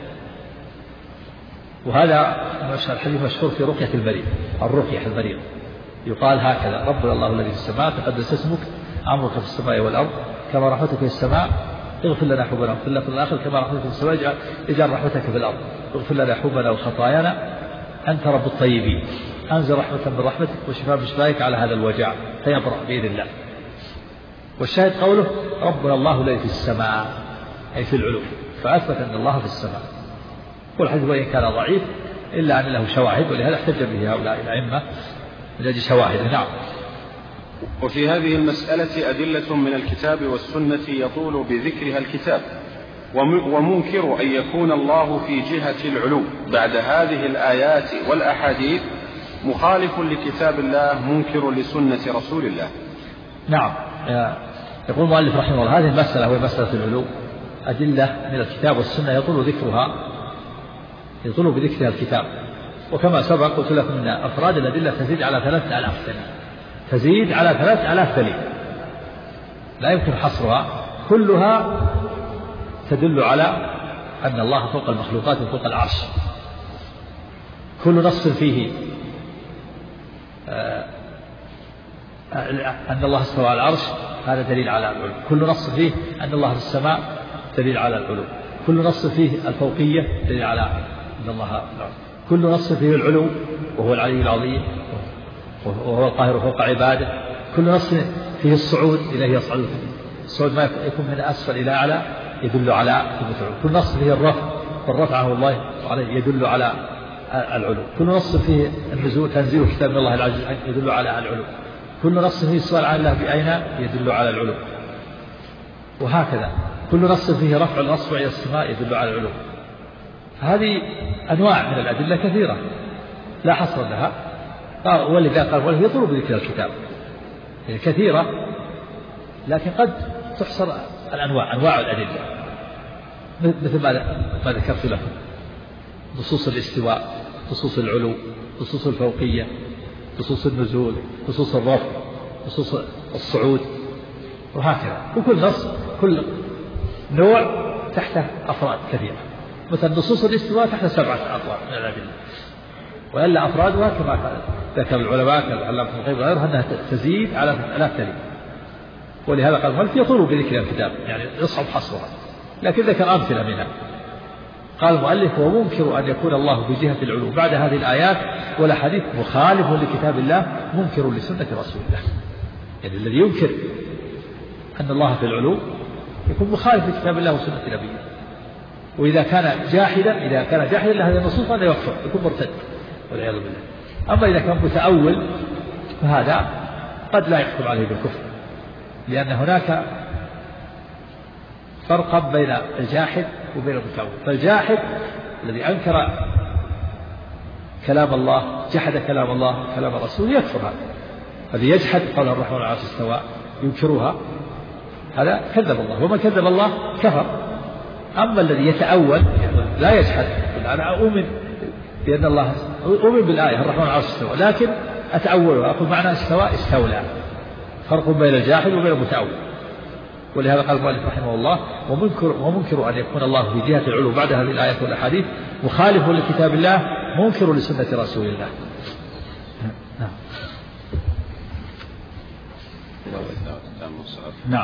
وهذا الحديث مشهور في رقية المريض، الرقية المريض يقال هكذا ربنا الله الذي في السماء تقدس اسمك، أمرك في السماء والأرض كما رحمتك في السماء، اغفر لنا حبنا واغفر لنا في الآخر كما رحمتك في السماء، اجعل رحمتك في الأرض، اغفر لنا حبنا وخطايانا، أنت رب الطيبين، أنزل رحمة من رحمتك وشفاء من شفائك على هذا الوجع فيبرأ بإذن الله. والشاهد قوله ربنا الله الذي في السماء أي في العلو، فأثبت أن الله في السماء. والحديث وإن كان ضعيف إلا أن له شواهد، ولهذا احتج به هؤلاء الأئمة من أجل شواهد. نعم. وفي هذه المسألة أدلة من الكتاب والسنة يطول بذكرها الكتاب، ومنكر أن يكون الله في جهة العلو بعد هذه الآيات والأحاديث مخالف لكتاب الله منكر لسنة رسول الله. نعم. يقول المؤلف رحمه الله هذه المسألة وهي مسألة العلو أدلة من الكتاب والسنة يطول ذكرها يطول بذكرها الكتاب. وكما سبق قلت لكم أن أفراد الأدلة تزيد على ثلاثة آلاف دليل، تزيد على ثلاثة آلاف دليل لا يمكن حصرها، كلها تدل على أن الله فوق المخلوقات وفوق العرش. كل نص فيه أن الله استوى على العرش هذا دليل على العلو، كل نص فيه أن الله في السماء دليل على العلو، كل نص فيه الفوقية دليل على أن الله في العرش، كل نص فيه العلو وهو العلي العظيم وهو القاهر فوق عباده، كل نص فيه الصعود إليه يصعد، الصعود ما يكون من أسفل إلى أعلى يدل على العلو، كل نص فيه الرفع والرفع الله عليه يدل على العلو، كل نص فيه النزول تنزيل كتاب من الله العزيز يدل على العلو، كل نص فيه السؤال عن الله بأين يدل على العلو، وهكذا كل نص فيه رفع الأصبع إلى السماء يدل على العلو. هذه أنواع من الأدلة كثيرة لا حصر لها، ولذا قال وله يطلب بذكر الكتاب، كثيرة، لكن قد تحصر الأنواع أنواع الأدلة مثل ما ذكرت لكم: نصوص الاستواء، نصوص العلو، نصوص الفوقية، نصوص النزول، نصوص الرفع، نصوص الصعود، وهكذا. وكل نص كل نوع تحته أفراد كثيرة. مثل نصوص الاستواء تحت سبعة أفراد من الأدلة، وإلا أفرادها كما ذكر العلماء كالعلامة ابن القيم وغيره أنها تزيد على آلاف تلك. ولهذا قال المؤلف يطول بذكر الكتاب، يعني يصعب حصرها، لكن ذكر أمثلة منها. قال المؤلف: ومنكر أن يكون الله بجهة العلو بعد هذه الآيات والأحاديث مخالف لكتاب الله منكر لسنة رسول الله. يعني الذي ينكر أن الله في العلو يكون مخالف لكتاب الله وسنة نبيه. وإذا كان جاحدا إذا كان جاحدا لهذه النصوص فهذا يكفر، يكون مرتد والعياذ بالله. أما إذا كان متأول فهذا قد لا يحكم عليه بالكفر، لأن هناك فرقا بين الجاحد وبين المتأول. فالجاحد الذي أنكر كلام الله، جحد كلام الله كلام الرسول، يكفر. هذا الذي يجحد قول الرحمن على العرش استوى ينكرها، هذا كذب الله، ومن كذب الله كفر. أما الذي يتأول لا يجحد، أنا أؤمن بأن الله، أؤمن بالآية الرحمن على العرش استوى، لكن أتأولها، أقول معنى استوى استولى. فرق بين الجاحد وبين المتأول. ولهذا قال المؤلف رحمه الله: ومنكر, ومنكر أن يكون الله في جهة العلو بعد هذه الآيات والأحاديث مخالف لكتاب الله منكر لسنة رسول الله. نعم.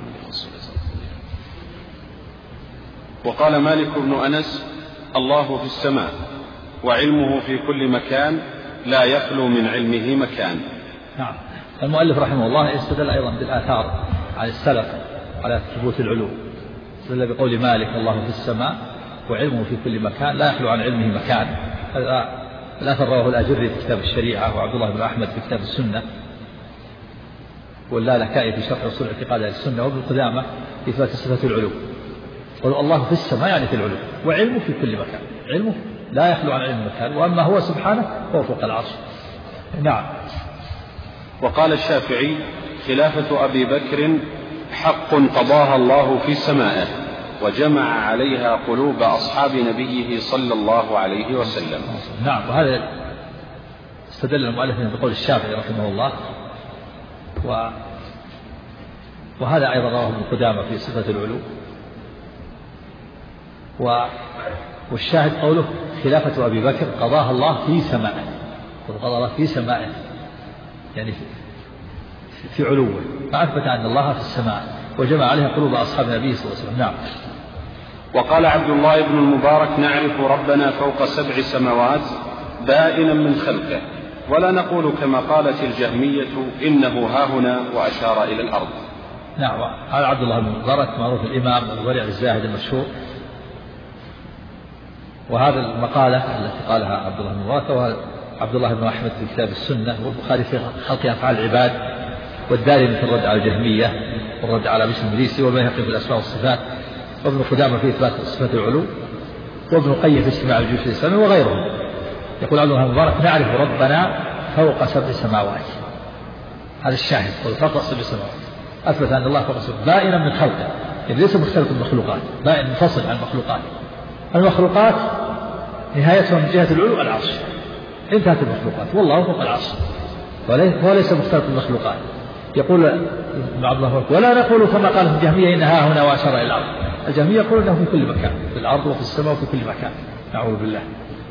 وقال مالك بن أنس: الله في السماء وعلمه في كل مكان لا يخلو من علمه مكان. نعم. المؤلف رحمه الله استدل أيضا بالآثار على السلف على ثبوت العلو، استدل بقول مالك: الله في السماء وعلمه في كل مكان لا يخلو عن علمه مكان. هذا الأثر رواه الأجري في كتاب الشريعة، وعبد الله بن أحمد في كتاب السنة، واللالكائي في شرح أصول اعتقاد أهل السنة، وابن قدامة في إثبات صفة العلو. قالوا الله في السماء يعني في العلو، وعلمه في كل مكان، علمه لا يخلو عن علم مكان، وأما هو سبحانه هو فوق العرش. نعم. وقال الشافعي: خلافة أبي بكر حق قضاها الله في سمائه، وجمع عليها قلوب أصحاب نبيه صلى الله عليه وسلم. نعم. وهذا استدل المؤلف بقول الشافعي رحمه الله، و... وهذا أيضا رواه ابن قدامة في صفة العلو. و... والشاهد قوله: خلافة أبي بكر قضاها الله في سمائه، قضى الله في سمائه يعني في, في علوه، فأثبت أن الله في السماء وجمع عليها قلوب أصحاب النبي صلى الله عليه وسلم. نعم. وقال عبد الله بن المبارك: نعرف ربنا فوق سبع سماوات بائنا من خلقه، ولا نقول كما قالت الجهمية إنه هاهنا وأشار إلى الأرض. نعم. هذا عبد الله بن المبارك معروف الإمام الورع الزاهد المشهور، وهذا المقالة التي قالها عبد الله بن المبارك وهذا عبد الله بن أحمد في كتاب السنة، والبخاري في خلق أفعال العباد، والدارمي في الرد على الجهمية والرد على بشر المريسي، والبيهقي في الأسماء والصفات، وابن قدامة في إثبات صفة العلو، وابن القيم في اجتماع الجيوش الإسلامي وغيرهم. يقول عبد الله بن المبارك: نعرف ربنا فوق سبع سماوات. هذا الشاهد، فوق سبع سماوات، أثبت أن الله فوق سبع بائنا من خلقه، يعني ليس مختلف المخلوقات، بائن منفصل عن المخلوقات. المخلوقات نهايتهم من جهة العلو العرش، انتهت المخلوقات، والله فوق العرش، هو ليس مختلف المخلوقات. يقول ابن عبد الله: ولا نقول كما قال الجهمية إنها هنا وأشار إلى الأرض. الجهمية يقول أنه في كل مكان، في الأرض وفي السماء وفي كل مكان، نعوذ بالله.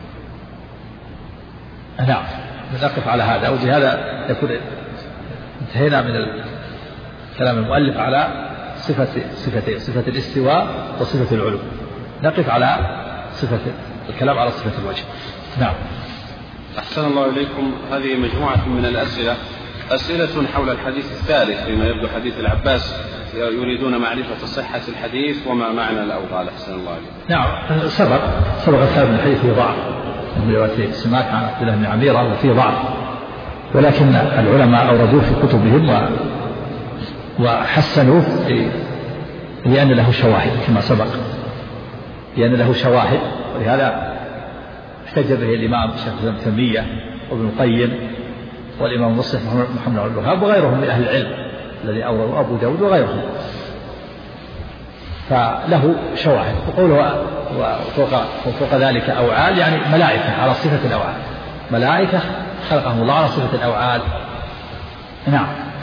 نعم. نقف على هذا، وبهذا يكون انتهينا من كلام المؤلف على صفة صفة صفة الاستواء وصفة العلو. نقف على صفة الكلام على صفة الوجه. نعم. أحسن الله إليكم. هذه مجموعة من الأسئلة، أسئلة حول الحديث الثالث فيما يبدو حديث العباس، يريدون معرفة صحة الحديث وما معنى الأوغال. أحسن الله إليكم. نعم. سبق سبق الكلام من الحديث فيه ضعف، من رواية سماك عن عبد الله بن عميرة وفيه ضعف، ولكن العلماء أوردوه في كتبهم و... وحسنوه لأن له شواهد كما سبق، لأن له شواهد، ولهذا احتج به الإمام الشيخ ابن تيمية وابن القيم والإمام مسلم محمد بن عبد الوهاب وغيرهم من أهل العلم الذي أورده أبو داود وغيرهم، فله شواهد. وقوله وفوق, وفوق ذلك أوعال يعني ملائكة على صفة الأوعال، ملائكة خلقهم الله على صفة الأوعال. نعم.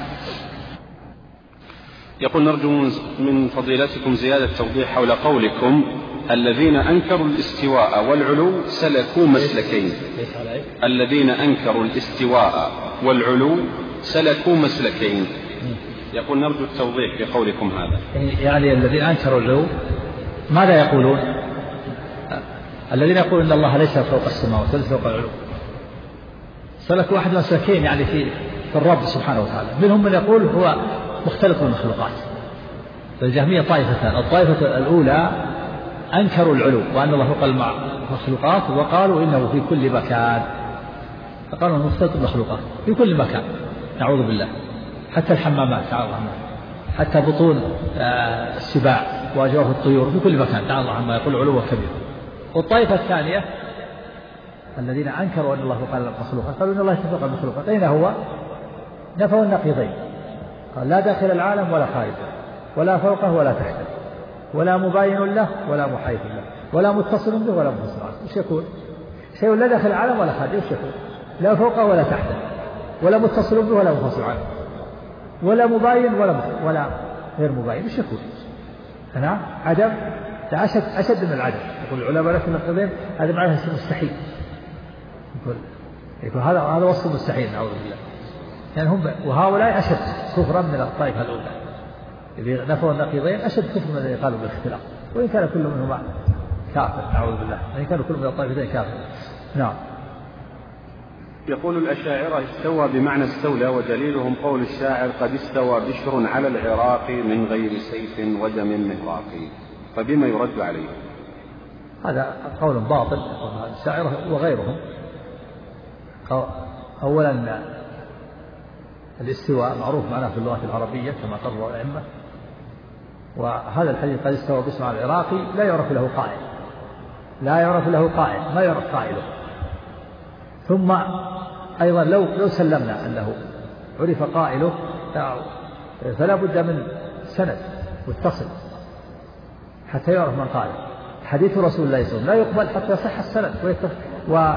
يقول نرجو من فضيلتكم زيادة توضيح حول قولكم الذين أنكروا الاستواء والعلو سلكوا مسلكين. الذين أنكروا الاستواء والعلو سلكوا مسلكين. يقول نرجو التوضيح في قولكم هذا. يعني الذين أنكروا العلو ماذا يقولون؟ الذين يقولون إن الله ليس فوق السماوات وليس فوق العلو سلكوا واحد مسلكين يعني في في الرب سبحانه وتعالى. منهم من يقول هو مختلط بالمخلوقات. الجهمية طائفتان، الطائفة الأولى أنكروا العلو وأن الله فوق المخلوقات وقالوا إنه في كل مكان، فقالوا أنه مختلط بالمخلوقات في كل مكان نعوذ بالله، حتى الحمامات تعالى الله، حتى بطون السباع وأجواف الطيور في كل مكان تعالى الله عما يقول علو كبير. والطائفة الثانية الذين أنكروا أن الله فوق المخلوقات قالوا إن الله فوق المخلوقات، أين هو؟ نفوا النقيضين، قال لا داخل العالم ولا خارجه، ولا فوقه ولا تحته، ولا مباين له ولا محايد له، ولا متصل به ولا منفصل عنه. ايش يكون؟ شيء لا داخل العالم ولا خارجه، ايش يكون؟ لا فوقه ولا تحته، ولا متصل به ولا منفصل عنه، ولا مباين ولا ولا غير مباين، ايش يكون؟ هنا عدم أشد أشد من العدم. يقول العلماء لكن النقيضين هذا معناه مستحيل. يقول يقول هذا هذا وصف مستحيل نعوذ بالله. يعني هم وهؤلاء أشد كفرا من الطائفة الأولى الذي نفوا النقيضين، أشد كفر من الذي قالوا بالاختلاف، وإن كان كل منهما كافر نعوذ بالله، وإن كانوا كل من الطائفتين كافر. نعم. يقول الأشاعرة استوى بمعنى استولى، ودليلهم قول الشاعر قد استوى بشر على العراق من غير سيف ودم مهراق، فبما يرد عليه؟ هذا قول باطل الشاعرة وغيرهم. أولا الاستواء معروف معناه في اللغة العربية كما قرر الأئمة، وهذا الحديث قد استوى بشر على العراق لا يعرف له قائل، لا يعرف له قائل ما يعرف قائله. ثم أيضا لو لو سلمنا أنه عرف قائله فلا بد من سند متصل حتى يعرف من قاله. حديث رسول الله صلى الله عليه وسلم لا يقبل حتى يصح السند ويتف... و...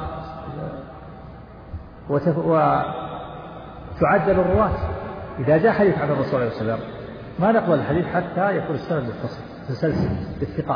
وتف... وتعدل الرواة. إذا جاء حديث عن الرسول عليه الصلاة والسلام ما نقبل الحديث حتى يكون السند متصل متسلسل بالثقات،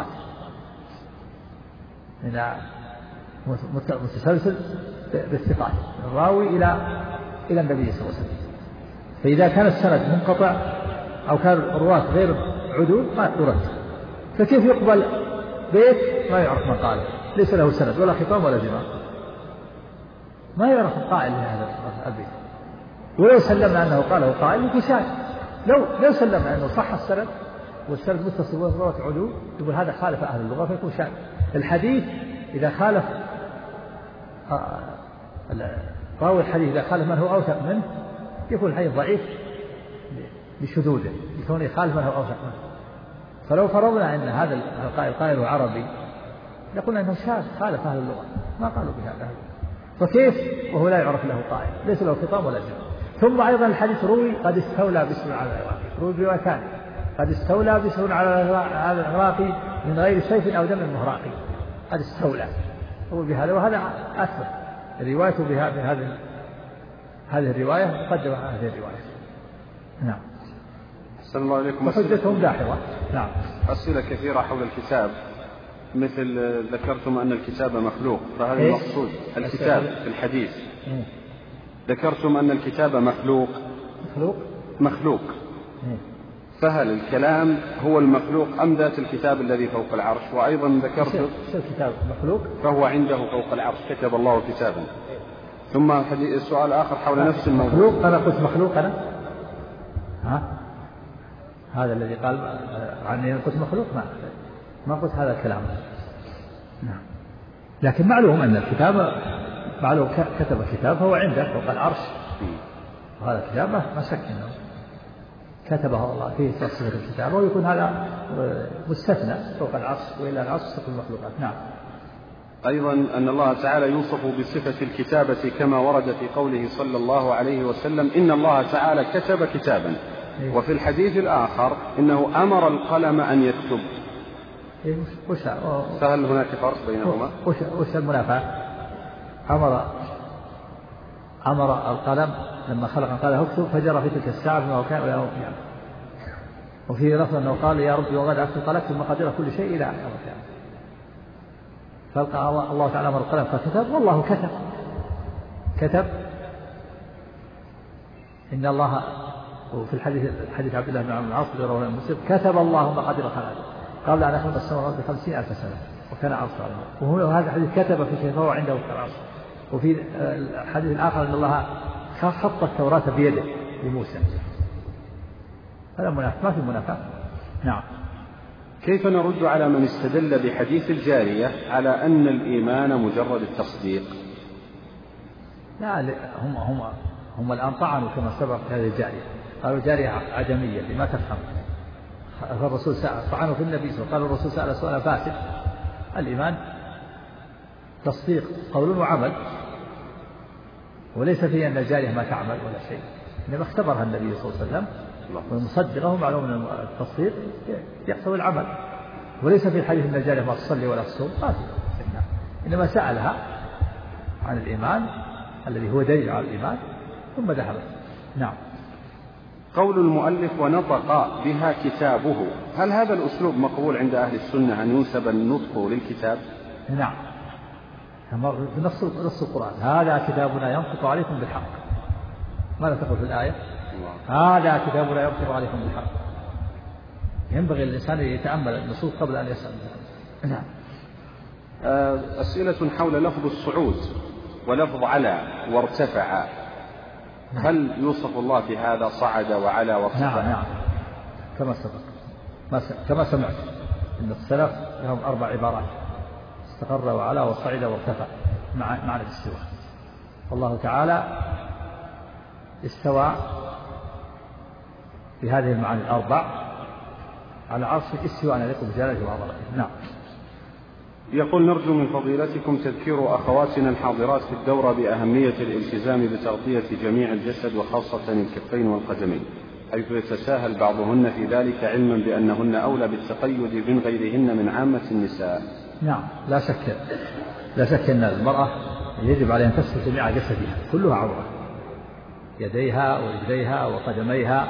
متسلسل بالثقات الراوي إلى إلى النبي صلى الله عليه وسلم. فإذا كان السند منقطع أو كان الرواة غير عدول ما يرد. فكيف يقبل بيت ما يعرف من قاله ليس له سند ولا خطام ولا زمام؟ ما يعرف القائل لهذا البيت. ولو سلمنا أنه قاله قائل يكون شاذ. لو لو سلمنا أنه صح السند والسند متصل والرواة عدول يقول هذا خالف أهل اللغة فيكون شاذ. الحديث إذا خالف راوي الحديث إذا خالف من هو أوثق منه يكون الحديث ضعيف بشذوذه يكون يخالف من هو أوثق منه. فلو فرضنا أن هذا القائل قائل عربي يقول أنه شاذ خالف أهل اللغة ما قالوا بهذا، فكيف وهو لا يعرف له قائل ليس له خطاب ولا زمام. ثم أيضا الحديث روي قد استولى بشر على العراق، روي روايتان قد استولى بشر على العراق من غير سيف أو دم مهراق، قد استولى هو بهذا، وهذا أكثر روايته بهذه هذه الرواية قدم هذه الرواية. نعم. أحسن الله عليكم. وحجتهم داحضة. نعم. أسئلة كثيرة حول الكتاب، مثل ذكرتم أن الكتاب مخلوق، فهل إيه؟ المقصود الكتاب في الحديث إيه؟ ذكرتم أن الكتاب مخلوق مخلوق مخلوق إيه؟ فهل الكلام هو المخلوق أم ذات الكتاب الذي فوق العرش؟ وأيضا ذكرت الكتاب مخلوق فهو عنده فوق العرش كتب الله كتابا. ثم سؤال آخر حول نفس الموضوع. مخلوق أنا قلت مخلوق أنا ها هذا الذي قال عني قلت مخلوق ما ما قلت هذا الكلام. نعم. لكن معلوم أن الكتاب معلوم كتب الكتاب فهو عنده فوق العرش، وهذا الكتاب ما شك أنه كتبه الله فيه تصوير الكتاب، ويكون هذا مستثنى فوق العرش وإلى العرش تكون المخلوقات. نعم. أيضا أن الله تعالى يوصف بصفة الكتابة كما ورد في قوله صلى الله عليه وسلم إن الله تعالى كتب كتابا، وفي الحديث الآخر إنه أمر القلم أن يكتب. فهل هناك فرق بينهما؟ وش المنافاة؟ أمر أمر القلم لما خلق القلم اكتب فجرى في تلك الساعة بما كان ولا يوم. وفي لفظ أنه قال يا ربي وغدا أكتب قلت مقادير كل شيء إلى يوم القيامة. فقال الله تعالى أمر القلم فكتب والله كتب كتب إن الله. وفي الحديث حديث عبد الله بن عمرو بن العاص رواه مسلم كتب الله مقادير الخلائق قبل أن يخلق السماوات بخمسين ألف سنة وكان عرشه على الماء. وهو هذا الحديث كتب في شيء فهو عنده كالعرش. وفي الحديث الآخر أن الله خط التوراة بيده لموسى. هذا منافق ما في منافق. نعم. كيف نرد على من استدل بحديث الجارية على أن الإيمان مجرد التصديق؟ لا هم هم هم الآن طعنوا كما سبق في هذه الجارية، قالوا جارية عجمية لما تفهم. فالرسول سأل طعنوا في النبي صلى الله عليه وسلم، قال الرسول سأل سؤال فاسد. الإيمان تصديق قول وعمل، وليس فيه أن الجارية ما تعمل ولا شيء، إنما اختبرها النبي صلى الله عليه وسلم. والمصدقة معلوم من التصديق يقتضي العمل، وليس في الحديث أن الجارية ما تصلي ولا تصوم، إنما سألها عن الإيمان الذي هو دليل على الإيمان ثم ذهبت. نعم. قول المؤلف ونطق بها كتابه، هل هذا الأسلوب مقبول عند أهل السنة أن ينسب النطق للكتاب؟ نعم، في نص نص القرآن هذا كتابنا ينطق عليكم بالحق. ماذا تقول في الآية؟ هذا كتابنا ينطق عليكم بالحق. ينبغي الإنسان يتأمل النصوص قبل أن يسأل. نعم. أسئلة حول لفظ الصعود ولفظ على وارتفع، هل يوصف الله في هذا صعد وعلى وارتفع؟ نعم نعم كما سبق كما سمعت إن السلف لهم أربع عبارات: استقر وعلى وصعد وارتفع مع معنى الاستواء. الله تعالى استوى بهذه المعاني الأربع على عرشه استواء يليق بجلاله وعظمته. نعم. يقول نرجو من فضيلتكم تذكير أخواتنا الحاضرات في الدورة بأهمية الالتزام بتغطية جميع الجسد وخاصة الكفين والقدمين، حيث يتساهل بعضهن في ذلك علما بأنهن أولى بالتقيد من غيرهن من عامة النساء. نعم، لا شك لا شك أن المرأة يجب عليها أن تستر جميع جسدها كلها عورة، يديها ورجليها وقدميها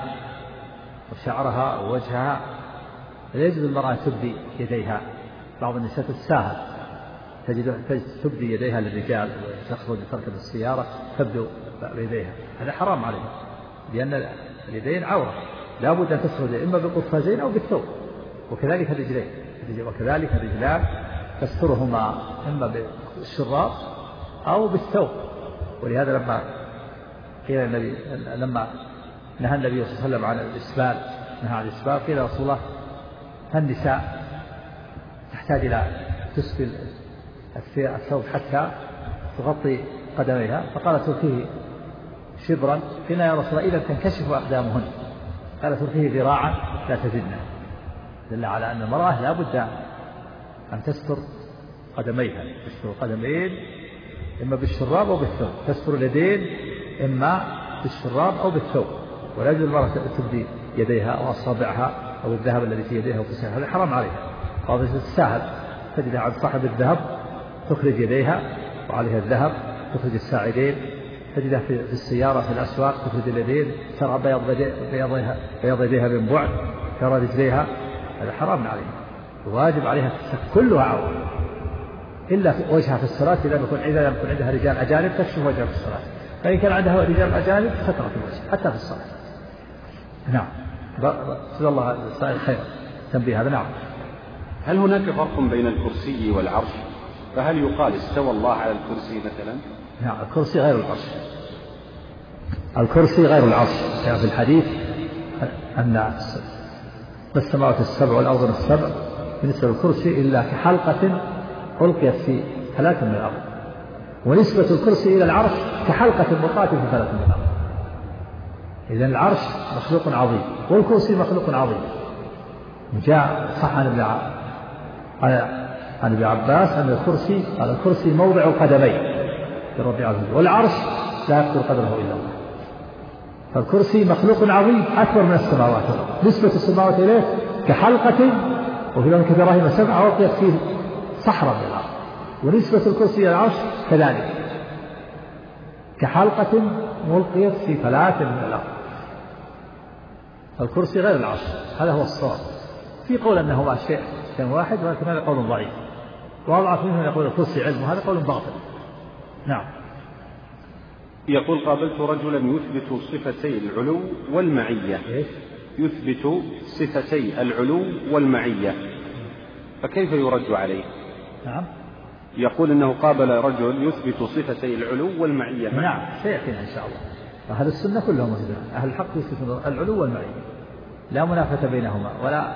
وشعرها ووجهها. لا يجوز للمرأة أن تبدي يديها. بعض النساء تتساهل تجد تبدي يديها للرجال وتخرج تركب السيارة تبدو بيديها، هذا حرام عليها لأن اليدين عورة، لا بد أن تخرج إما بالقفازين أو بالثوب. وكذلك الرجلين وكذلك الرجلان تسترهما إما بالشراب أو بالثوب. ولهذا لما قيل النبي لما نهى النبي صلى الله عليه وسلم عن الإسبال نهى عن الإسبال قيل رسول الله النساء تحتاج إلى تسبل الثوب حتى تغطي قدميها، فقال تركيه شبرا. قلنا يا رسول الله إذا تنكشف أقدامهن، قال تركيه ذراعا لا تزدنا. دل على أن المرأة لا بد أن تستر قدميها، تستر قدمين إما بالشراب أو بالثوب، تستر اليدين إما بالشراب أو بالثوب. ولا يجوز المرأة تبدي يديها أو أصابعها أو الذهب الذي في يديها وفسها، هذا حرام عليها. بعض تتساهل تجد عند صاحب الذهب تخرج يديها وعليها الذهب، تخرج الساعدين، تجدها في السيارة في الأسواق تخرج اليدين، ترى بياض بياضها بياض يديها من بعد، ترى رجليها، هذا حرام عليها. واجب عليها كلها عورة إلا في وجهها في الصلاة، إذا يكون إذا لم يكن عندها رجال أجانب تكشف وجهها في الصلاة، فإن كان عندها رجال أجانب سترت الوجه حتى في الصلاة. نعم. صلى الله عليه وسلم خير تنبيه هذا. نعم. هل هناك فرق بين الكرسي والعرش؟ فهل يقال استوى الله على الكرسي مثلا؟ نعم، الكرسي غير العرش. الكرسي غير العرش. في الحديث أن السماوات السبع والأرض السبع بالنسبة للكرسي إلا كحلقة ألقيت في ثلاث من الأرض، ونسبة الكرسي إلى العرش كحلقة ملقاة في ثلاث من الأرض. إذن العرش مخلوق عظيم والكرسي مخلوق عظيم. جاء صح عن ابن عن ابن عباس أن الكرسي قال الكرسي موضع قدمي لرب عز وجل، والعرش لا يقدر قدره إلا الله. فالكرسي مخلوق عظيم أكبر من السماوات، نسبة السماوات إليه كحلقة، وفي لون كإبراهيم سبعة وألقيت فيه صحراء من الأرض، ونسبة الكرسي إلى العرش كذلك كحلقة ملقيت في فلاة من الأرض. الكرسي غير العرش، هذا هو الصواب. في قول أنه هو شيء شيء واحد، ولكن هذا قول ضعيف، وأضعف منه يقول الكرسي علم، وهذا قول باطل. نعم. يقول قابلت رجلا يثبت صفتي العلو والمعية. إيش؟ يثبت صفتي العلو والمعية، فكيف يرد عليه؟ نعم. يقول أنه قابل رجل يثبت صفتي العلو والمعية. نعم سيأتينا إن شاء الله. أهل السنة كلهم مثبتون، أهل الحق يثبتون العلو والمعية، لا منافة بينهما ولا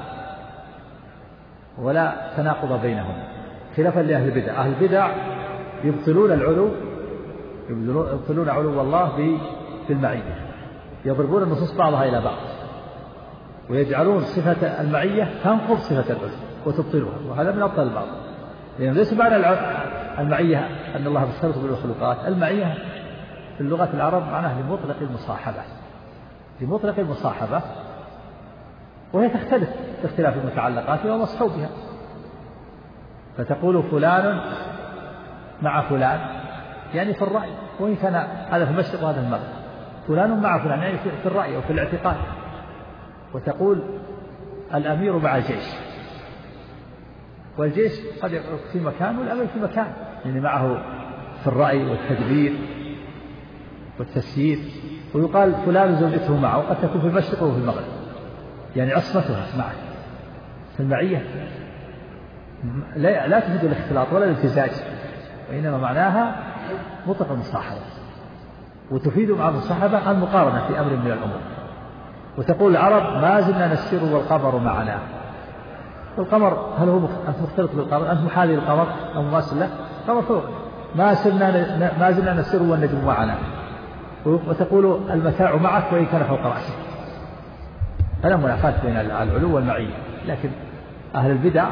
ولا تناقض بينهما، خلافا لأهل البدع. أهل البدع يبطلون العلو، يبطلون علو الله في المعية، يضربون النصوص بعضها إلى بعض، ويجعلون صفة المعية تنقض صفة العلو وتبطلها، وهذا من أبطل البعض. لأن ليس معنى المعية أن الله يختلط بالمخلوقات. المعية في اللغة العرب معناها لمطلق المصاحبة، لمطلق المصاحبة، وهي تختلف باختلاف المتعلقات ومصحوبها. فتقول فلان مع فلان يعني في الرأي، وإن كان هذا في المشرق وهذا في المغرب، فلان مع فلان يعني في الرأي وفي الاعتقاد. وتقول الأمير مع الجيش، والجيش قد يكون في مكان والأمير في مكان، يعني معه في الرأي والتدبير والتسيير. ويقال فلان زوجته معه، وقد تكون في المشرق وفي المغرب، يعني عصمتها معه. في المعية لا, لا تفيد الاختلاط ولا الامتزاج، وإنما معناها مطلق المصاحبة، وتفيد مع المصاحبة المقارنة في أمر من الأمور. وتقول العرب ما زلنا نسير والقمر معنا. والقمر هل هو مختلط بالقمر؟ أنت محالي القمر أو مماثل له؟ القمر فوق. ما زلنا ما زلنا نسير والنجم معنا. وتقول المتاع معك وإن كان فوق رأسك. هذا منافاة بين العلو والمعية. لكن أهل البدع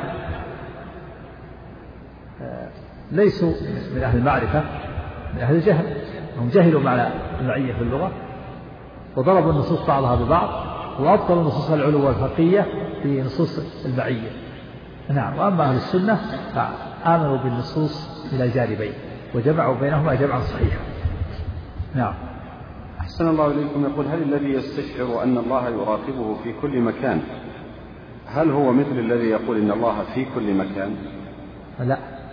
ليسوا من أهل المعرفة، من أهل الجهل، هم جهلوا معنى المعية في اللغة، وضربوا النصوص بعضها ببعض، وأبطلوا نصوص العلو والفقية في نصوص المعية. نعم. وأما أهل السنة فآمنوا بالنصوص من الجانبين وجمعوا بينهما جمعا صحيحا. نعم. أحسن الله إليكم. يقول هل الذي يستشعر أن الله يراقبه في كل مكان هل هو مثل الذي يقول إن الله في كل مكان؟ لا،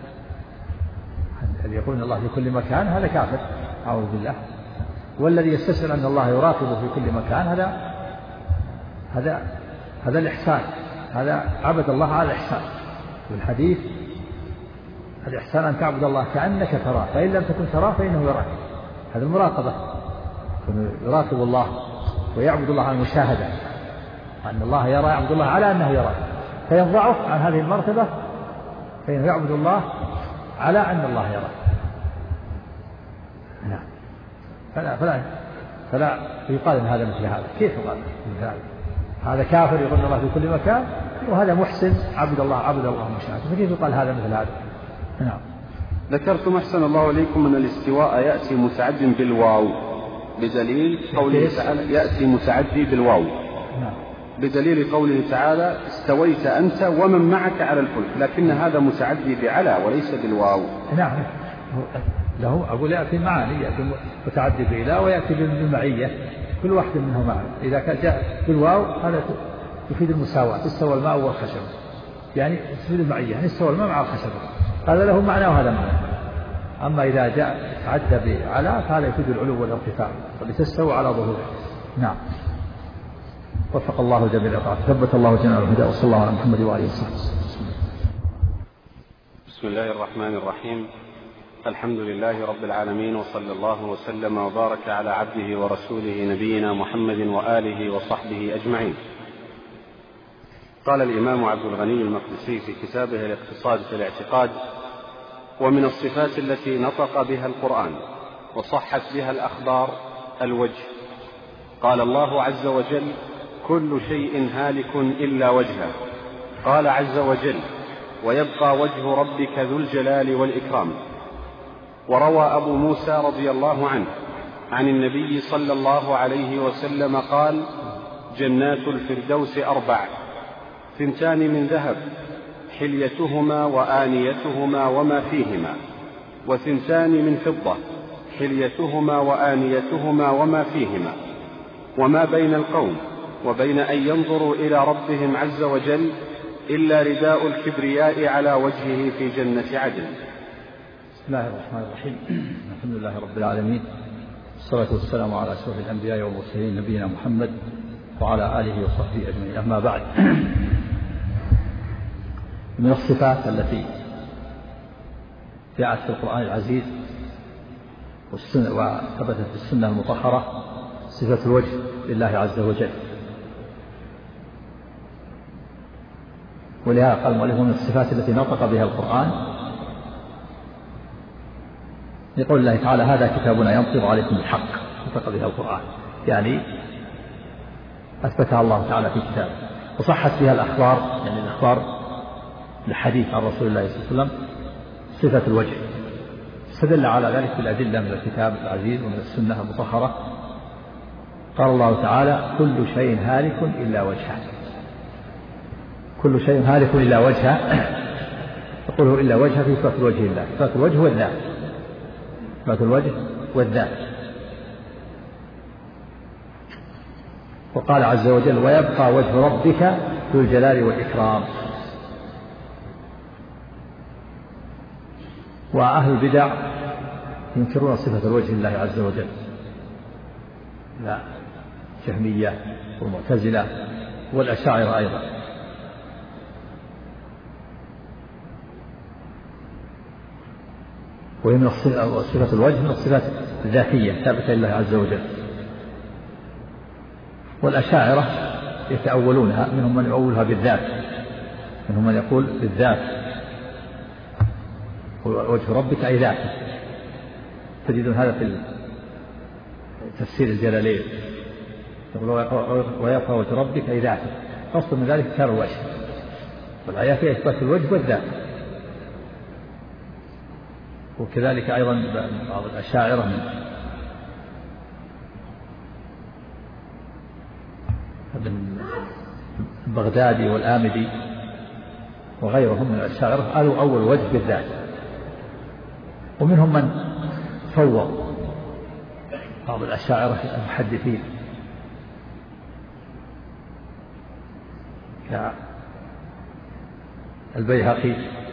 الذي يقول إن الله في كل مكان هذا كافر أعوذ بالله. والذي يستشعر أن الله يراقبه في كل مكان هذا هذا هذا الإحسان، هذا عبد الله على الإحسان. والحديث الإحسان أن تعبد الله كأنك تراه، فإن لم تكن تراه فإنه يراك. هذا المراقبة، يراقب الله ويعبد الله على المشاهدة، أن الله يرى، يعبد الله على أنه يرى، فينضعف عن هذه المرتبة فإنه يعبد الله على أن الله يرى. نعم. فلا فلا فلا يقال إن هذا مثل هذا. كيف يقال مثل هذا؟ هذا كافر يقول الله في كل مكان، وهذا محسن عبد الله عبد الله مشاهد، فكيف يقال هذا مثل هذا؟ نعم. ذكرتم أحسن الله إليكم أن الاستواء يأتي متعد بالواو بدليل قوله تعالى يأتي متعدي بالواو. نعم. بدليل قوله تعالى استويت أنت ومن معك على الفلك، لكن هذا متعدي بعلى وليس بالواو. نعم. له أقول يأتي معاني، يأتي متعدي بإله ويأتي بالمعية، كل واحد منه معنى. إذا كان جاء بالواو هذا يفيد المساواة، استوى الماء والخشب، يعني تفيد المعية، يعني استوى الماء مع الخشب، هذا له معنى وهذا معنى. أما إذا جاء تعدى بعلى فهذا يفيد العلو والارتفاع، ولتستوى على ظهوره. نعم. وفق الله جميع الأطراف، ثبت الله جميع الهدى، وصلى الله على محمد وآله وصحبه. بسم الله الرحمن الرحيم. الحمد لله رب العالمين، وصلى الله وسلم وبارك على عبده ورسوله نبينا محمد وآله وصحبه أجمعين. قال الإمام عبد الغني المقدسي في كتابه الاقتصاد في الاعتقاد: ومن الصفات التي نطق بها القرآن وصحت بها الأخبار الوجه. قال الله عز وجل: كل شيء هالك إلا وجهه. قال عز وجل: ويبقى وجه ربك ذو الجلال والإكرام. وروى أبو موسى رضي الله عنه عن النبي صلى الله عليه وسلم قال: جنات الفردوس أربع، ثنتان من ذهب حليتهما وآنيتهما وما فيهما، وثنتان من فضة حليتهما وآنيتهما وما فيهما، وما بين القوم وبين أن ينظروا إلى ربهم عز وجل إلا رداء الكبرياء على وجهه في جنة عدن. بسم الله الرحمن الرحيم. الحمد لله رب العالمين، والصلاة والسلام على أشرف الأنبياء والمرسلين نبينا محمد وعلى آله وصحبه أجمعين. أما بعد، من الصفات التي جاءت في القرآن العزيز وثبتت في السنة المطهرة صفة الوجه لله عز وجل، ولهذا قال المؤلف: من الصفات التي نطق بها القرآن يقول الله تعالى: هذا كتابنا ينطق عليكم بالحق. نطق بها القرآن يعني أثبتها الله تعالى في كتابه، وصحت بها الأخبار، يعني الأخبار الحديث عن رسول الله صلى الله عليه وسلم صفة الوجه، استدل على ذلك بالأدلة من الكتاب العزيز ومن السنة المطهرة. قال الله تعالى: كل شيء هالك إلا وجهه. كل شيء هالك إلا وجهه، يقوله إلا وجهه في صفة الوجه الله، صفة الوجه والذات، صفة الوجه والذات. وقال عز وجل: ويبقى وجه ربك ذو الجلال والإكرام. وأهل البدع ينكرون صفة الوجه الله عز وجل، لا الجهمية والمعتزلة والأشاعرة أيضا. وهي من صفة الوجه من الصفات الذاتية ثابتة لله عز وجل. والأشاعرة يتأولونها، منهم من يؤولها بالذات، منهم من يقول بالذات وجه ربك أي ذاته. تجدون هذا في تفسير الجلالين، يقول: ويبقى وجه ربك أي ذاته. قصد من ذلك كان الوجه، والآية فيها إثبات الوجه والذات. وكذلك أيضا بعض الأشاعرة من البغدادي والآمدي وغيرهم من الأشاعرة قالوا أول وجه بالذات. ومنهم من فوض بعض الأشاعرة المحدثين كالبيهقي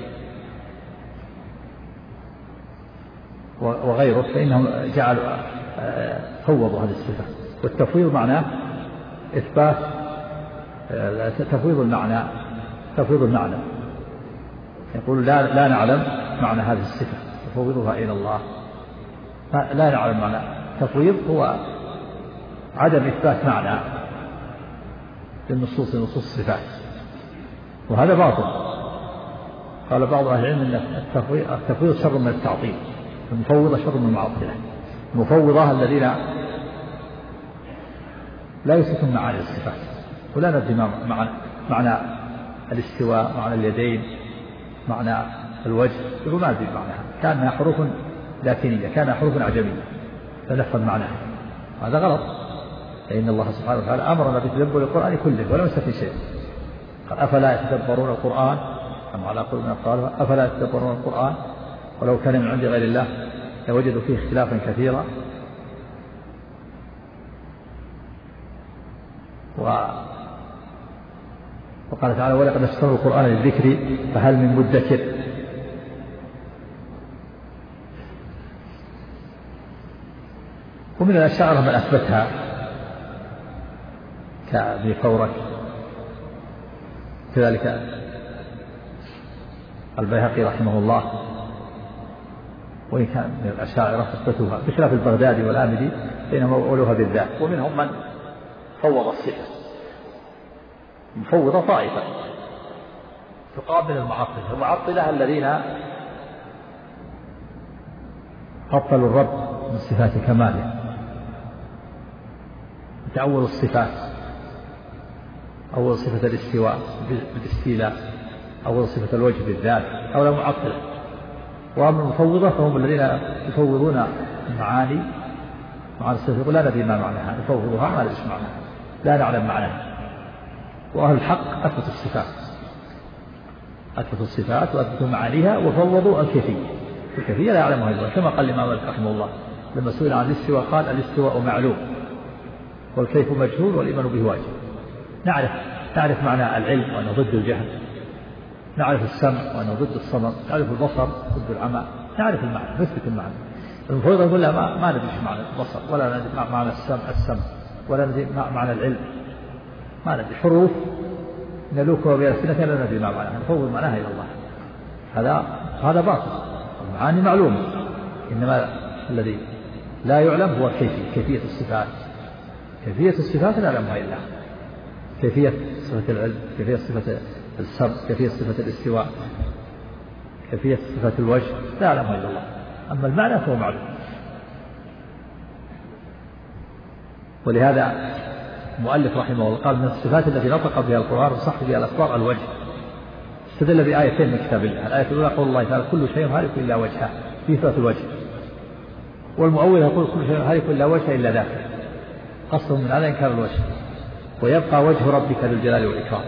وغيره، فإنهم جعلوا فوضوا هذه الصفة. والتفويض معناه إثبات، تفويض المعنى، تفويض المعنى. يقول: لا, لا نعلم معنى هذه الصفة، تفوضها إلى الله، لا نعلم معنى. تفويض هو عدم إثبات معنى للنصوص، نصوص الصفات، وهذا باطل. قال بعض أهل العلم أن التفويض شر من التعطيل، المفوضة شر من المعطلة. المفوضة الذين لا يثبتون معاني الصفات، ولا ندري معنى معنى الاستواء، معنى اليدين، معنى الوجه، يقول ما ندري معناها، كانها حروف لاتينية، كانها حروف عجمية، فنفهم معناها. هذا غلط، لأن الله سبحانه وتعالى أمرنا بتدبر القرآن كله ولم يستثن شيء. قال: أفلا يتدبرون القرآن أم على قلوب أقفالها؟ أفلا يتدبرون القرآن ولو كان من عند غير الله لوجدوا فيه اختلافا كثيرا. و... وقال تعالى: ولقد يسرنا القرآن للذكر فهل من مدكر. ومن الأشاعرة من أثبتها كابن فورك، كذلك البيهقي رحمه الله، وإن كان من الأشاعرة أثبتوها بخلاف البغدادي والآمدي فإنهم أولوها بالذات. ومنهم من فوض الصفة، مفوضة طائفة تقابل المعطلة. المعطلة الذين فضلوا الرب من صفات كماله، تأول الصفات، أول صفة الاستواء بالاستيلاء، أو صفة الوجه بالذات أو لا معطلة. وأما المفوضة فهم الذين يفوضون المعاني معاني الصفة، يقول لا ندري ما معناها، نفوضها ما ندري معناها، لا نعلم معناها. وأهل الحق أثبتوا الصفات أثبتوا الصفات وأثبتوا معانيها وفوضوا الكيفية، الكيفية لا يعلمها إلا الله، كما قال الإمام مالك رحمه الله لما سئل عن الاستواء قال الاستواء معلوم والكيف مجهول والإيمان به واجب. نعرف نعرف معنى العلم وأنه ضد الجهل، نعرف السمع وأنه ضد الصمم، نعرف البصر ضد العمى، نعرف المعنى نثبت المعنى. المفروض يقول لا ما, ما ندري معنى البصر ولا ندري معنى السمع السمع ولا ندري معنى العلم، ما ندري حروف نلوكها بألسنتنا لا ندري ما معناها، نفوض معناها إلى الله. هذا هذا باطل، المعاني معلومة، إنما الذي لا يعلم هو كيفية كيفية الصفات. كيفية الصفات لا يعلمها إلا الله، كيفية صفة العلم، كيفية صفة السمع، كيفية صفة الاستواء، كيفية صفة الوجه لا يعلمها إلا الله، أما المعنى فهو معلوم. ولهذا المؤلف رحمه الله قال من الصفات التي نطق بها القرآن وصح بها الأخبار الوجه. استدل بآيتين من كتاب الله، الآية الأولى قول الله تعالى كل شيء هالك إلا وجهه في صفة الوجه، والمؤول يقول كل شيء هالك إلا وجهه إلا ذاته، قصد من هذا إنكار الوجه، ويبقى وجه ربك ذو الجلال والإكرام.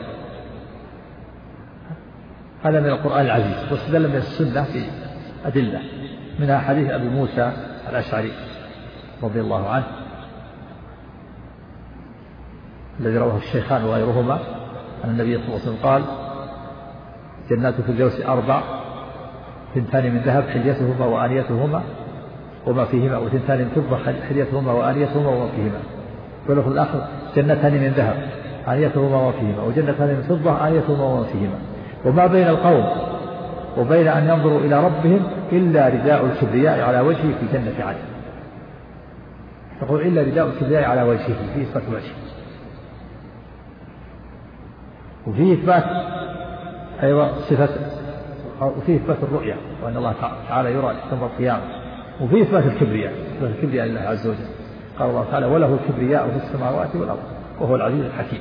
هذا من القرآن العزيز. واستدل من السنة في أدلة، منها حديث أبي موسى الأشعري رضي الله عنه الذي رواه الشيخان وغيرهما أن النبي صلى الله عليه وسلم قال جنات في الجوس أربع، ثنتان من ذهب حليتهما وآنيتهما وما فيهما، وثنتان من فضة حليتهما وآنيتهما وما فيهما. واللفظ الآخر جنتان من ذهب آنيتهما وما فيهما، وجنتان من فضة آنيتهما وما فيهما. وما بين القوم وبين أن ينظروا إلى ربهم إلا رداء الكبرياء على وجهه في جنة عدن. تقول إلا رداء الكبرياء على وجهه في إثبات وجهه. وفيه إثبات أيضا صفة، وفيه إثبات الرؤية وأن الله تعالى يرى يوم القيامة، وفيه إثبات الكبرياء، إثبات الكبرياء لله عز وجل. قال الله تعالى وله الكبرياء في السماوات والأرض وهو العزيز الحكيم.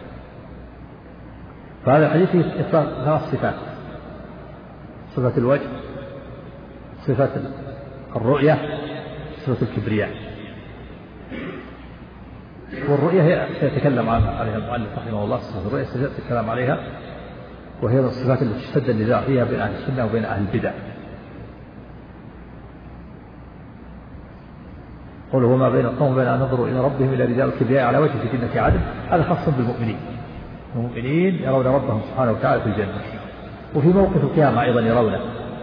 فهذا الحديث فيه إثبات ثلاث صفات: صفة الوجه، صفة الرؤية، صفة الكبرياء. والرؤية هي سيتكلم عليها المؤلف رحمه الله، صفة الرؤية سيأتي الكلام عليها، وهي من الصفات التي اشتد النزاع فيها بين أهل السنة وبين أهل البدع. قل هو ما بين القوم بين أن نظروا إلى ربهم إلى رجال الكبرياء على وجه في جنة عدن، هذا خاص بالمؤمنين. المؤمنين يرون ربهم سبحانه وتعالى في الجنة، وفي موقف القيامة أيضا يرونه.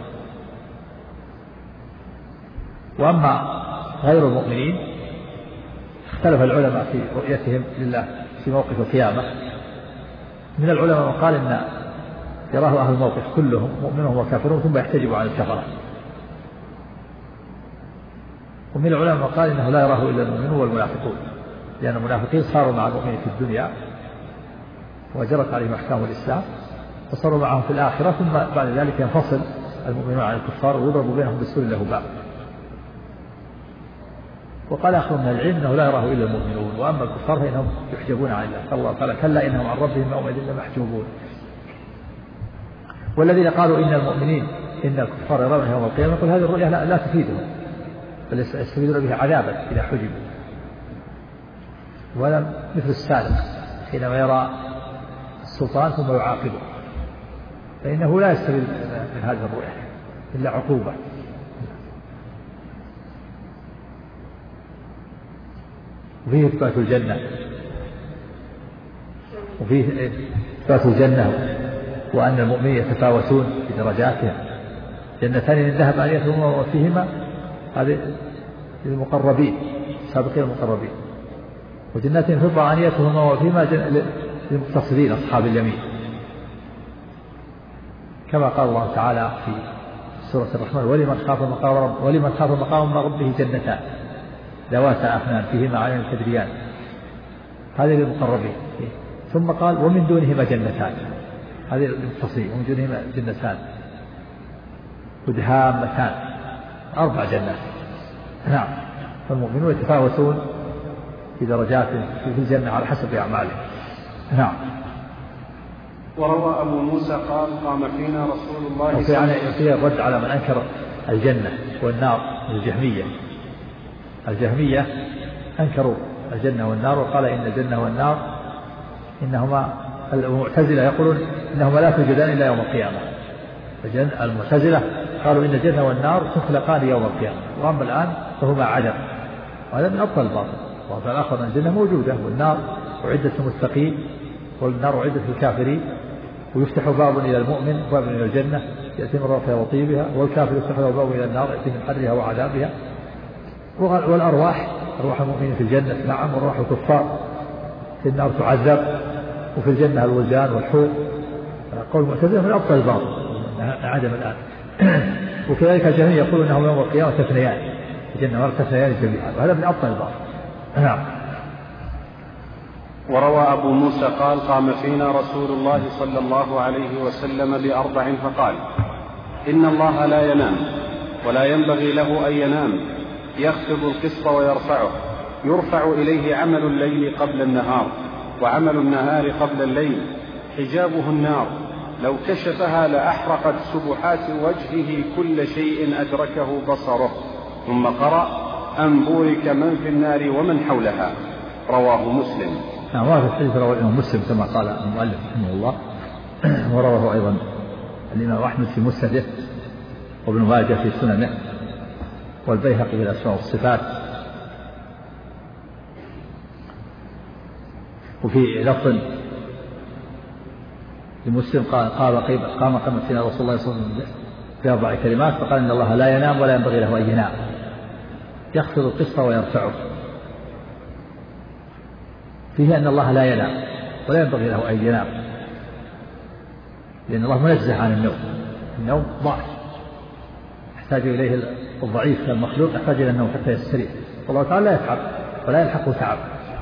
وأما غير المؤمنين اختلف العلماء في رؤيتهم لله في موقف القيامة. من العلماء من قال إن يراه أهل الموقف كلهم مؤمنون وكافرون ثم يحتجب عن الكفرة، ومن العلماء قال إنه لا يراه إلا المؤمنون والمنافقون، لأن المنافقين صاروا مع المؤمنين في الدنيا وجرت عليهم أحكام الإسلام، فصاروا معهم في الآخرة، ثم بعد ذلك ينفصل المؤمنون عن الكفار ويضرب بينهم بالسور له باب. وقال آخر من العلم أنه لا يراه إلا المؤمنون، وأما الكفار فإنهم يحجبون عن الله. قال الله تعالى كلا إنهم عن ربهم يومئذ لمحجوبون. والذين قالوا إن المؤمنين إن الكفار يرون يوم القيامة يقول هذه الرؤية لا, لا تفيدهم، بل يستفيدون بها عذابا إذا حجبوا. ولم مثل السالم حينما يرى السلطان ثم يعاقبه، فإنه لا يستفيد من هذه الرؤية إلا عقوبة. وفيه إثبات الجنة، وفيه إثبات الجنة وأن المؤمنين يتفاوتون في درجاتهم. جنتان من ذهب آنيتهما وفيهما، هذه للمقربين سابقين المقربين، وجنات من فضة آنيتهما وفيهما للمقتصدين أصحاب اليمين، كما قال الله تعالى في سورة الرحمن ولمن خاف مقام رب ولمن خاف مقام ربه جنتان ذواتا أفنان فيهما عين تجريان، هذه للمقربين. ثم قال ومن دونهما جنتان، هذه للمقتصدين، ومن دونهما جنتان مدهامتان، أربع جنات. نعم، فالمؤمنون يتفاوتون في درجات في الجنة على حسب أعمالهم. نعم. وروى أبو موسى قال قام فينا رسول الله صلى الله عليه وسلم. فيه الرد على من أنكر الجنة والنار، الجهمية. الجهمية أنكروا الجنة والنار وقال إن الجنة والنار إنهما، المعتزلة يقولون إنهما لا توجدان إلا يوم القيامة. المعتزلة قالوا إن الجنة والنار تخلقان يوم القيامة، وأما الآن فهما عدم، وهذا من أبطل الباطل. وهذا الآخر أن الجنة موجودة والنار أعدت للمتقين والنار أعدت للكافرين، ويفتح باب إلى المؤمن وباب إلى الجنة يأتي من روحها وطيبها، والكافر يفتح له باب إلى النار يأتي من حرها وعذابها. والأرواح، أرواح المؤمنين في الجنة نعم، وأرواح الكفار في النار تعذب، وفي الجنة الولدان والحور. قول المعتزلة من أبطل الباطل عدم الآن. وكذلك الجهمية يقولون أنهم يوم القيامة تثنيان، الجنة والنار تثنيان جميعا، وهذا من أبطل الباطل. نعم. وروى أبو موسى قال قام فينا رسول الله صلى الله عليه وسلم بأربع فقال: إن الله لا ينام ولا ينبغي له أن ينام، يخفض القسط ويرفعه، يرفع إليه عمل الليل قبل النهار وعمل النهار قبل الليل، حجابه النار، لو كشفها لأحرقت سبحات وجهه كل شيء أدركه بصره. ثم قرأ: أن بورك من في النار ومن حولها. رواه مسلم. نعم، وهذا الحديث رواه الإمام مسلم كما قال المؤلف رحمه الله، ورواه أيضا الإمام أحمد في مسنده، وابن ماجه في سننه، والبيهقي في الأسماء والصفات. وفي لفظ لمسلم قال قام قام فينا رسول الله صلى الله عليه وسلم بأربع كلمات فقال: إن الله لا ينام ولا ينبغي له أن ينام، يخفض القسط ويرفعه. فيه أن الله لا ينام ولا ينبغي له أن ينام، لأن الله منزه عن النوم. النوم ضعف يحتاج إليه الضعيف كالمخلوق، يحتاج إلى النوم حتى يستريح، والله تعالى لا يتعب ولا يلحقه تعب،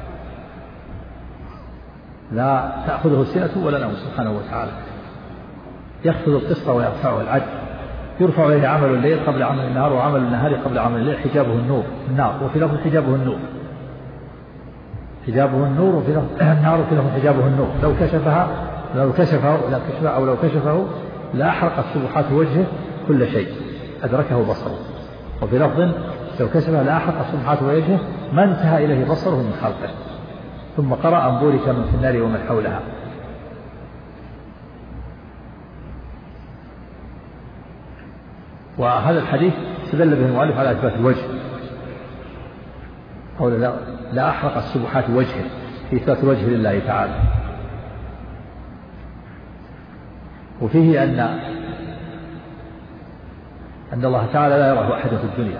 لا تأخذه سنة ولا نوم سبحانه وتعالى. يخفض القسط ويرفعه العدل، يرفع إليه عمل الليل قبل عمل النهار وعمل النهار قبل عمل الليل، حجابه النور النار، وفي لفظ حجابه النور حجابه النور، وفي لفظ النار وفي لفظ حجابه النور، لو كشفها لو كشفه لا كشفه أو لو كشفه لا أحرقت سبحات وجهه كل شيء أدركه بصره، وفي لفظ لو كشفها لا أحرقت سبحات وجهه ما انتهى إليه بصره من خلقه. ثم قرأ: أن بورك من في النار ومن حولها. وهذا الحديث استدل به المؤلف على إثبات الوجه، قول لا, لا أحرقت سبحات وجهه، في إثبات الوجه لله تعالى. وفيه أن أن الله تعالى لا يراه أحد في الدنيا،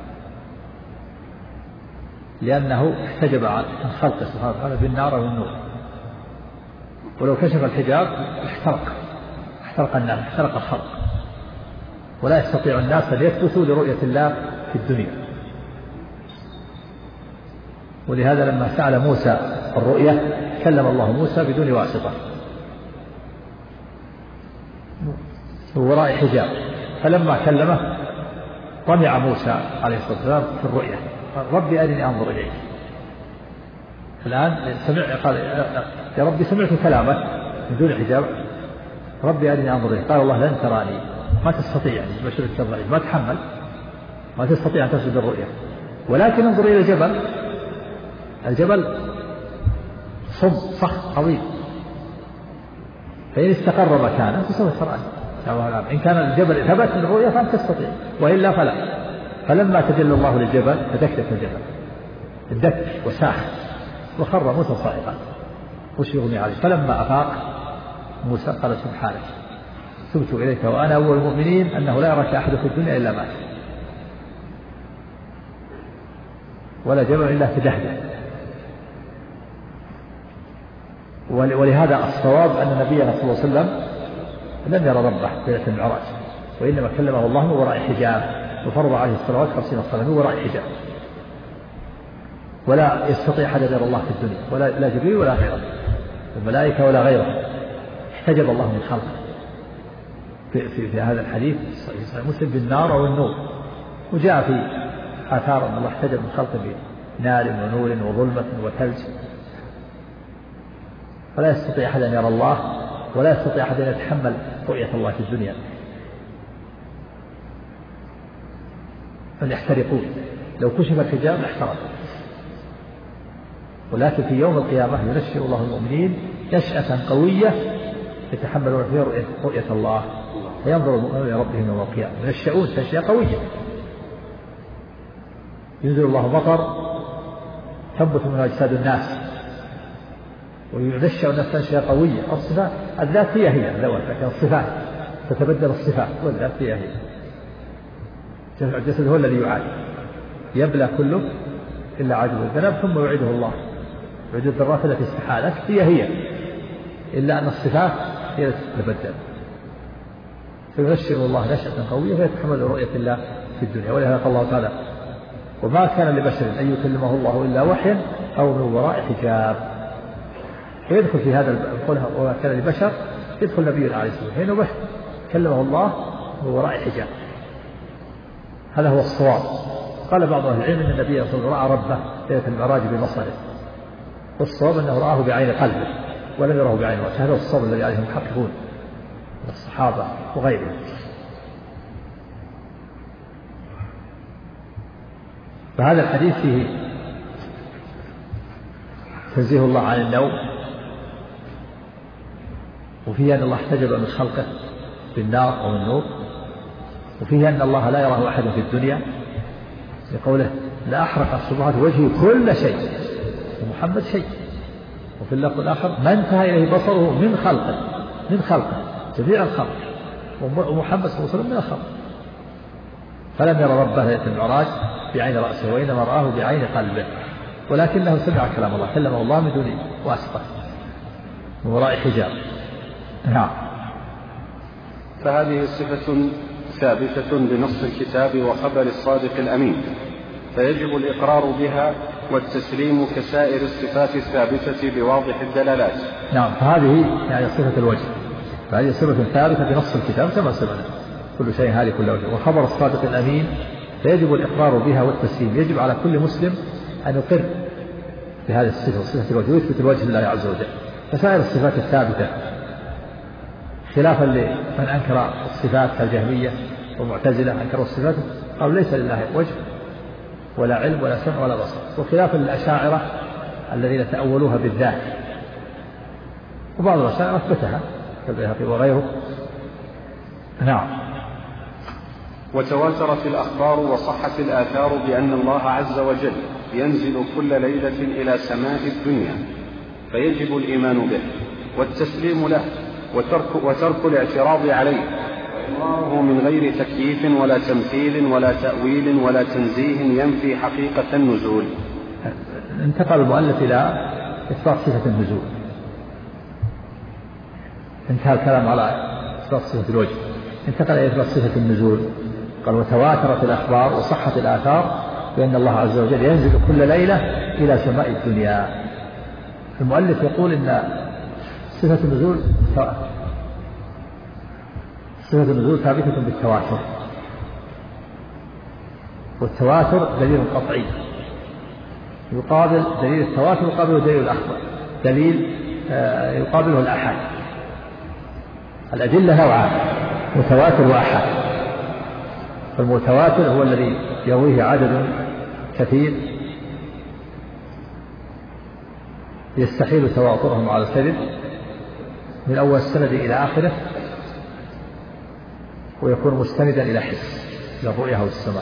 لأنه احتجب عن خلقه سبحانه وتعالى بالنار والنور، ولو كشف الحجاب احترق احترق الناس احترق الخلق، ولا يستطيع الناس أن يثبتوا لرؤية الله في الدنيا. ولهذا لما سأل موسى الرؤية كلم الله موسى بدون واسطة وراء حجاب، فلما كلمه طمع موسى عليه الصلاة والسلام في الرؤية، قال: ربي أرني أنظر إليك. الآن سمع قال: يا ربي سمعت كلامك من دون حجاب، ربي أرني أنظر إليك. قال الله: لن تراني، ما تستطيع، يعني بشر التضعيف ما تحمل، ما تستطيع أن تسجد الرؤية، ولكن انظر إلى الجبل، الجبل صب صخر عظيم، فإن استقر مكانه فسوف تراني. إن كان الجبل ثبت من الرؤية فأنت تستطيع، وإلا فلا. فلما تجلى الله للجبل فدكت الجبل الدك وساخ وخر موسى صاعقا وش يغني عليه. فلما أفاق موسى قال: سبحانك تبت إليك وأنا أول المؤمنين، أنه لا يراك أحد في الدنيا إلا مات، ولا جبل إلا تدهده. ولهذا الصواب أن نبينا صلى الله عليه وسلم لم يرى ربه ليلة المعراج، وإنما كلمه الله من وراء حجاب، وفرض عليه الصلوات خمسين صلاة من وراء حجاب، ولا يستطيع أحد يرى الله في الدنيا، ولا لا جبريل ولا غيره الملائكة ولا غيره، احتجب الله من خلقه. في, في, في هذا الحديث صحيح مسلم بالنار والنور، وجاء في آثار أن الله احتجب من خلقه بنار ونور وظلمة وثلج، فلا يستطيع أحد أن يرى الله ولا يستطيع أحد أن يتحمل رؤية الله في الدنيا، فليحترقون، لو كشف الحجاب لاحترقوا. ولكن في يوم القيامة ينشئ الله المؤمنين نشأة قوية يتحملون فيها رؤية الله، فينظر المؤمنون إلى ربهم يوم القيامة ينشأون تنشئة قوية، ينزل الله مطر تنبت منه أجساد الناس وينشأ الناس تنشئة قوية. الصفات الذات هي هي لكن الصفات تتبدل، الصفات والذات هي هي. الجسد هو الذي يعاد، يبلى كله إلا عاجز الذنب ثم يعيده الله، يعيد الذرات التي استحالت هي هي، إلا أن الصفات هي التي تتبدل. فينشئ الله نشأة قوية فيتحمل رؤية الله في الدنيا. ولهذا قال الله تعالى: وما كان لبشر أن يكلمه الله إلا وحيا أو من وراء حجاب. ويدخل في هذا القول وما كان لبشر يدخل نبي عليه الصلاة والسلام، بشر كلمه الله من وراء حجاب، هذا هو الصواب. قال بعض أهل العلم أن النبي صلى الله عليه وسلم رأى ربه ليلة المعراج ببصره، والصواب أنه رآه بعين قلبه ولم يره بعين وجهه، هذا الصواب الذي عليه المحققون من الصحابة وغيرهم. فهذا الحديث فيه تنزيه الله عن النوم، وفيه أن الله احتجب من خلقه بالنار أو النور، وفيه أن الله لا يراه أحد في الدنيا لقوله: لا أحرق الصبحات وجهي كل شيء ومحمد شيء. وفي اللفظ الآخر: ما انتهى إليه بصره من خلقه، من خلقه جميع الخلق، ومحمد صلى الله عليه وسلم من الخلق. فلم يرى ربه ليلة المعراج بعين رأسه وإنما رآه بعين قلبه، ولكنه سمع كلام الله، كلمه الله من دون واسطة من وراء حجاب. نعم. فهذه صفة ثابتة بنص الكتاب وخبر الصادق الأمين، فيجب الإقرار بها والتسليم كسائر الصفات الثابتة بواضح الدلالات. نعم. فهذه يعني صفة الوجه، فهذه صفة ثابتة بنص الكتاب كما سمعنا: كل شيء هالك إلا وجهه. وخبر الصادق الأمين فيجب الإقرار بها والتسليم. يجب على كل مسلم أن يقر بهذه الصفة، صفة الوجه، ويثبت الوجه لله عز وجل. فسائر الصفات الثابتة، خلافا لمن أنكر الصفات كالجهمية ومعتزلة، أنكروا الصفات قالوا ليس لله وجه ولا علم ولا سمع ولا بصر، وخلافا للأشاعرة الذين تأولوها بالذات، وبعض الأشاعرة أثبتها كالبيهقي وغيره. نعم. وتواترت الأخبار وصحت الآثار بأن الله عز وجل ينزل كل ليلة إلى سماء الدنيا، فيجب الإيمان به والتسليم له وترك, وترك الاعتراض عليه، وإقراره من غير تكييف ولا تمثيل ولا تأويل ولا تنزيه ينفي حقيقة النزول. انتقل المؤلف إلى إثبات صفة النزول، انتهى الكلام على إثبات صفة الوجه، انتقل إلى إثبات صفة النزول. قال: وتواترت الأخبار وصحت الآثار بأن الله عز وجل ينزل كل ليلة إلى سماء الدنيا. المؤلف يقول إن صفة النزول صفة النزول ثابتة بالتواتر، والتواتر دليل قطعي يقابل دليل التواتر، يقابله دليل الأخبار، دليل يقابله الآحاد. الأدلة نوعان: متواتر وآحاد. فالمتواتر هو الذي يرويه عدد كثير يستحيل تواترهم على الكذب من أول السند إلى آخره، ويكون مستندا إلى حس، إلى الرؤية أو السماء.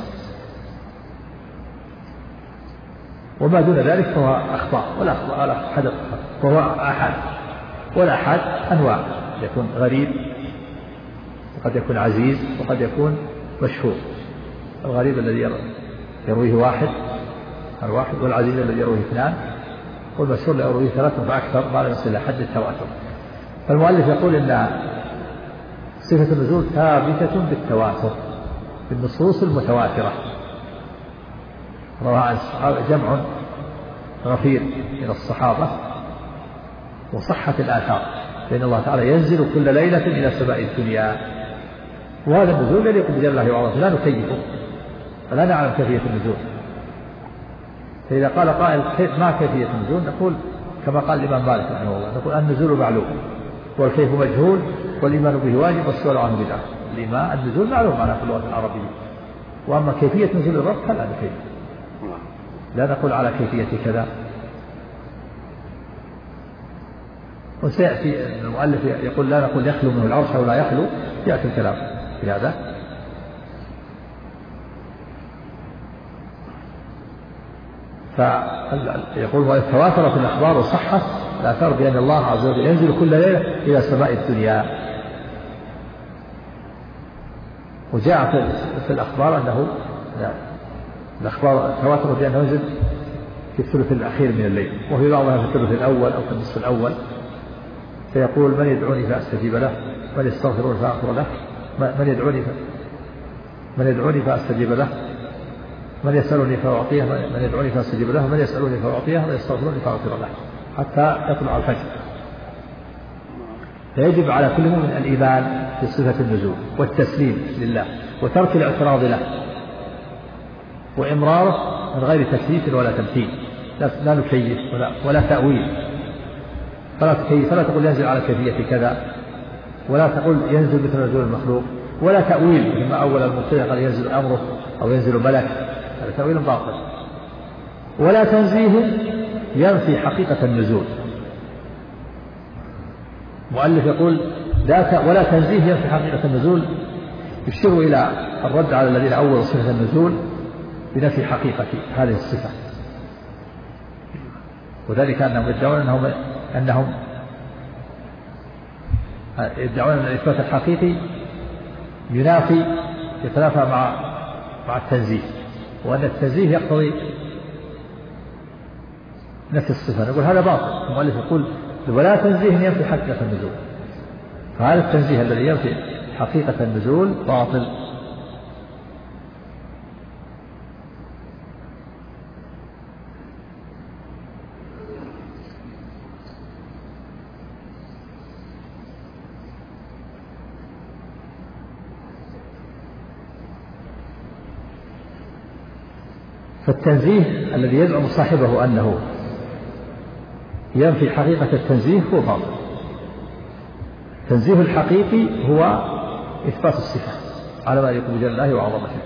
وما دون ذلك فهو أخبار، ولا أخبار حدث، فهو آحاد. والآحاد أنواع: يكون غريب، وقد يكون عزيز، وقد يكون مشهور. الغريب الذي يرويه واحد الواحد، والعزيز الذي يرويه اثنان، والمشهور الذي يرويه ثلاثة فأكثر ما لم يصل إلى حد التواتر. فالمؤلف يقول إن صفة النزول ثابتة بالتواتر، بالنصوص المتواترة، رواه عن الصحابة جمع غفير من الصحابة، وصحت الآثار لأن الله تعالى ينزل كل ليلة إلى سماء الدنيا. وهذا النزول يليق بجل الله وعظمته، لا نكيفه فلا نعلم كيفية النزول. فإذا قال قائل ما كيفية النزول، نقول كما قال الإمام مالك رحمه الله، نقول النزول معلوم والكيف مجهول والإيمان به واجب والسؤال عنه بدعة. الإيمان النزول معلوم على في اللغة العربية، وأما كيفية نزول الرب فلا نكيف، لا نقول على كيفية كذا. وسيأتي المؤلف يقول لا نقول يخلو منه العرش أو لا يخلو، يأتي الكلام في هذا. فيقول وتواترت الأخبار وصحت الآثار بأن الله عز وجل ينزل كل ليلة إلى سماء الدنيا. وجاء في الأخبار أنه الأخبار تواترت بأنه ينزل في الثلث الأخير من الليل، وفي بعضها في الثلث الأول أو في النصف الأول. فيقول من يدعوني فأستجيب له، من يستغفرون فأغفر له، من يدعوني من يدعوني فأستجيب له، من يسألني فأعطيه، من يدعوني فأستجيب له، من يسألني فأعطيه، من يستغفرني فأغفر له، حتى يطلع الفجر. فيجب على كل مؤمن الإيمان بصفة النزول والتسليم لله وترك الاعتراض له وإمراره من غير تكييف ولا تمثيل. لا نكيف ولا, ولا تأويل، فلا تكيف، فلا تقول ينزل على كيفية كذا، ولا تقول ينزل مثل نزول المخلوق، ولا تأويل كما أول المبتدع قال ينزل أمره أو ينزل ملك، هذا تأويل باطل. ولا تنزيه ينفي حقيقة النزول. مؤلف يقول ولا تنزيه ينفي حقيقة النزول، يشير إلى الرد على الذين أولوا صفة النزول بنفي حقيقة هذه الصفة، وذلك أنهم يدعون أنهم أنهم يدعون أن الإثبات الحقيقي ينافي يتنافى مع مع التنزيه، وأن التنزيه يقتضي نفي الصفة. نقول هذا باطل. المؤلف يقول ولا تنزيه ينفي حقيقة النزول، فهذا التنزيه الذي ينفي حقيقة النزول باطل. فالتنزيه الذي يزعم صاحبه أنه ينفي حقيقة التنزيه هو باطل. التنزيه الحقيقي هو إثبات الصفة على ما يليق بجلال الله وعظمته.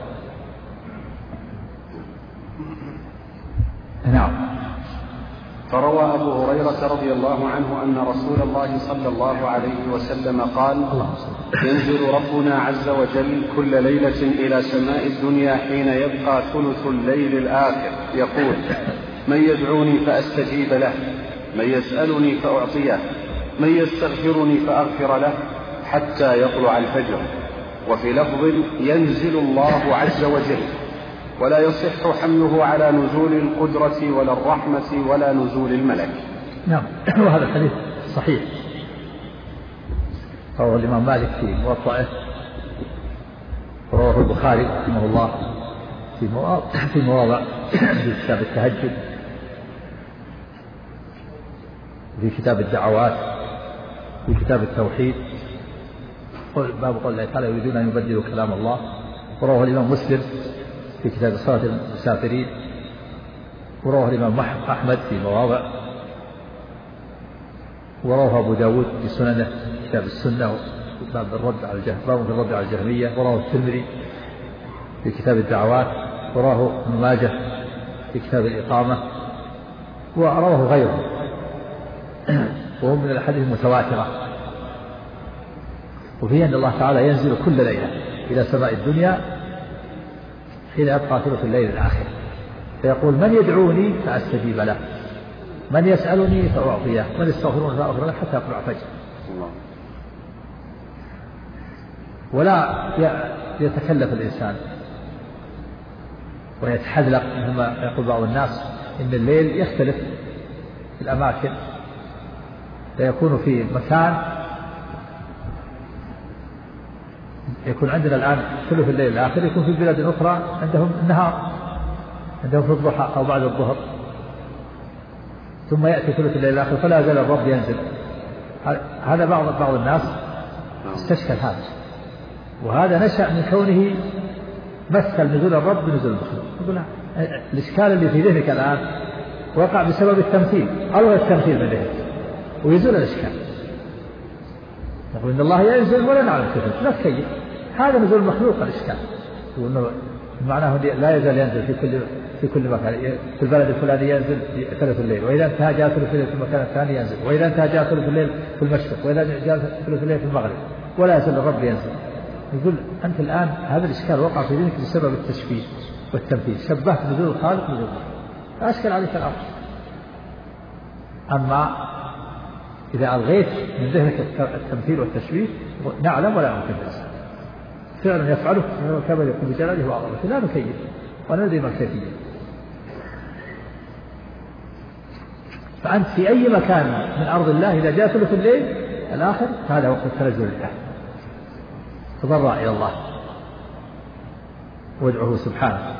نعم. فروى أبو هريرة رضي الله عنه أن رسول الله صلى الله عليه وسلم قال ينزل ربنا عز وجل كل ليلة إلى سماء الدنيا حين يبقى ثلث الليل الآخر يقول من يدعوني فأستجيب له، من يسألني فأعطيه، من يستغفرني فأغفر له، حتى يطلع الفجر. وفي لفظ ينزل الله عز وجل، ولا يصح حمله على نزول القدرة ولا الرحمة ولا نزول الملك. نعم. وهذا الحديث صحيح، رواه الإمام مالك في موطئه، ورواه البخاري رحمه الله في مواضع في مواضع في كتاب التهجد، في كتاب الدعوات، في كتاب التوحيد، باب قول الله تعالى يريدون أن يبدلوا كلام الله. ورواه الإمام مسلم في كتاب صلاة المسافرين، ورواه الإمام أحمد في مواضع، ورواه أبو داود في سننه كتاب السنة باب الرد على الجهم باب في الرد على الجهمية، ورواه الترمذي في كتاب الدعوات، ورواه ابن ماجه في كتاب الإقامة، ورواه غيره، وهو من الأحاديث المتواترة. وفيه أن الله تعالى ينزل كل ليلة إلى سماء الدنيا حين يبقى ثلث الليل الآخر، فيقول من يدعوني فأستجيب له، من يسألني فأعطيه، من يستغفرون فأغفر له، حتى يطلع الفجر. ولا يتكلف الإنسان ويتحذلق مثل يقول بعض الناس إن الليل يختلف في الأماكن، فيكون في مكان يكون عندنا الآن ثلث الليل الآخر، يكون في بلاد أخرى عندهم النهار، عندهم في الضحى أو بعد الظهر، ثم يأتي ثلث الليل الآخر فلا زال الرب ينزل. هذا بعض بعض الناس استشكل هذا، وهذا نشأ من كونه مثل نزول الرب بنزول المخلوق. يقول الإشكال اللي في ذهنك الآن وقع بسبب التمثيل، ألغى التمثيل من ذهنك ويزول الإشكال. يقول إن الله ينزل ولا نعلم كيف، لا تكيف، هذا نزول مخلوق الإشكال، وإنه معناه لا يزال ينزل في كل في كل مكان، في البلد الفلاني ينزل في ثلث الليل، وإذا انتهى جاء ثلث الليل في المكان الثاني ينزل، وإذا انتهى جاء ثلث الليل في المشرق، وإذا جاء ثلث الليل في المغرب، ولا يزال الرب ينزل. يقول أنت الآن هذا الإشكال وقع في ذهنك بسبب التشبيه والتمثيل، شبهت نزول الخالق نزول الله، أشكل عليك الأمر. أما إذا ألغيت من ذهنك التمثيل والتشبيه نعلم ولا نمكن الإنسان فعلا يفعله كما يقول بجلاله وعظمته، لا نكيف ولا ندري ما الكيفية. فأنت في أي مكان من أرض الله إذا جاء ثلث الليل الآخر فهذا وقت التنزل لله، تضرع إلى الله وادعوه سبحانه.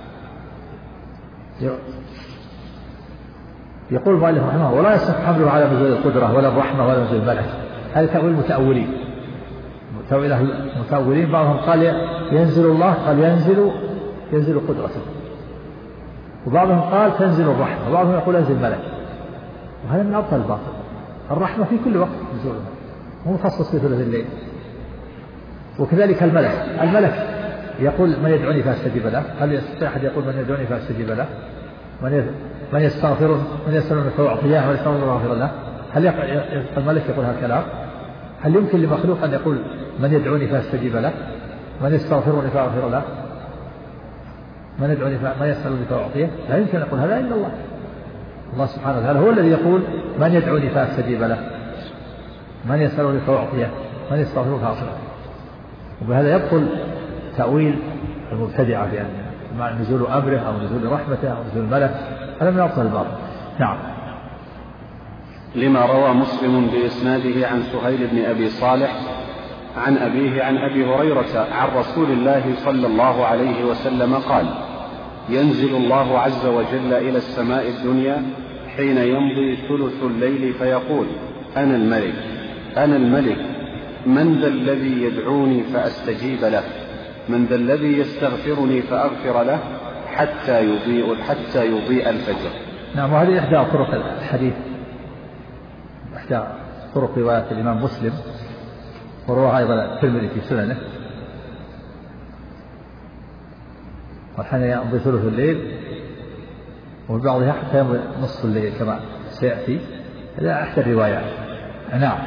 يقول المؤلف رحمه الله: ولا يصح حمله على نزول القدرة ولا الرحمة ولا نزول الملك. هذا تأويل المتأولين، المتأولين بعضهم قال ينزل الله، قال ينزل ينزل قدرته، وبعضهم قال تنزل الرحمة، وبعضهم يقول ينزل الملك، وهذا من أبطل الباطل. الرحمة في كل وقت نزولها، مو مخصص في ثلث الليل. وكذلك الملك، الملك يقول من يدعوني فاستجيب له، هل يستطيع أحد يقول من يدعوني فاستجيب له؟ من من يستغفر من يسألني فأعطيه، من يستغفر فأغفر له؟ هل الملك يقول هذا الكلام؟ هل يمكن لمخلوق أن يقول من يدعوني فاستجيب له؟ من يستغفرني فأغفر له؟ من يدعوني من يسألني فأعطيه؟ لا يمكن أن يقول هذا إلا الله. الله سبحانه وتعالى هو الذي يقول من يدعوني فاستجيب له، من يسألني فأعطيه، من يستغفر فأغفر له. وبهذا يبطل تأويل المبتدعة بأن مع نزول أمره أو نزول رحمته أو نزول الملك، هذا من أبطل الباطل. نعم. لما روى مسلم بإسناده عن سهيل بن أبي صالح عن أبيه عن أبي هريرة عن رسول الله صلى الله عليه وسلم قال: ينزل الله عز وجل إلى السماء الدنيا حين يمضي ثلث الليل فيقول: أنا الملك أنا الملك، من ذا الذي يدعوني فأستجيب له، من ذا الذي يستغفرني فأغفر له، حتى يضيء حتى يضيء الفجر. نعم. وهذه إحدى طرق الحديث، إحدى طرق رواية الإمام مسلم، ورواه أيضا الترمذي في سننه. وحين يمضي ثلث الليل، وفي بعضها حتى يمضي نصف الليل كما سيأتي، هذا إحدى الروايات. نعم.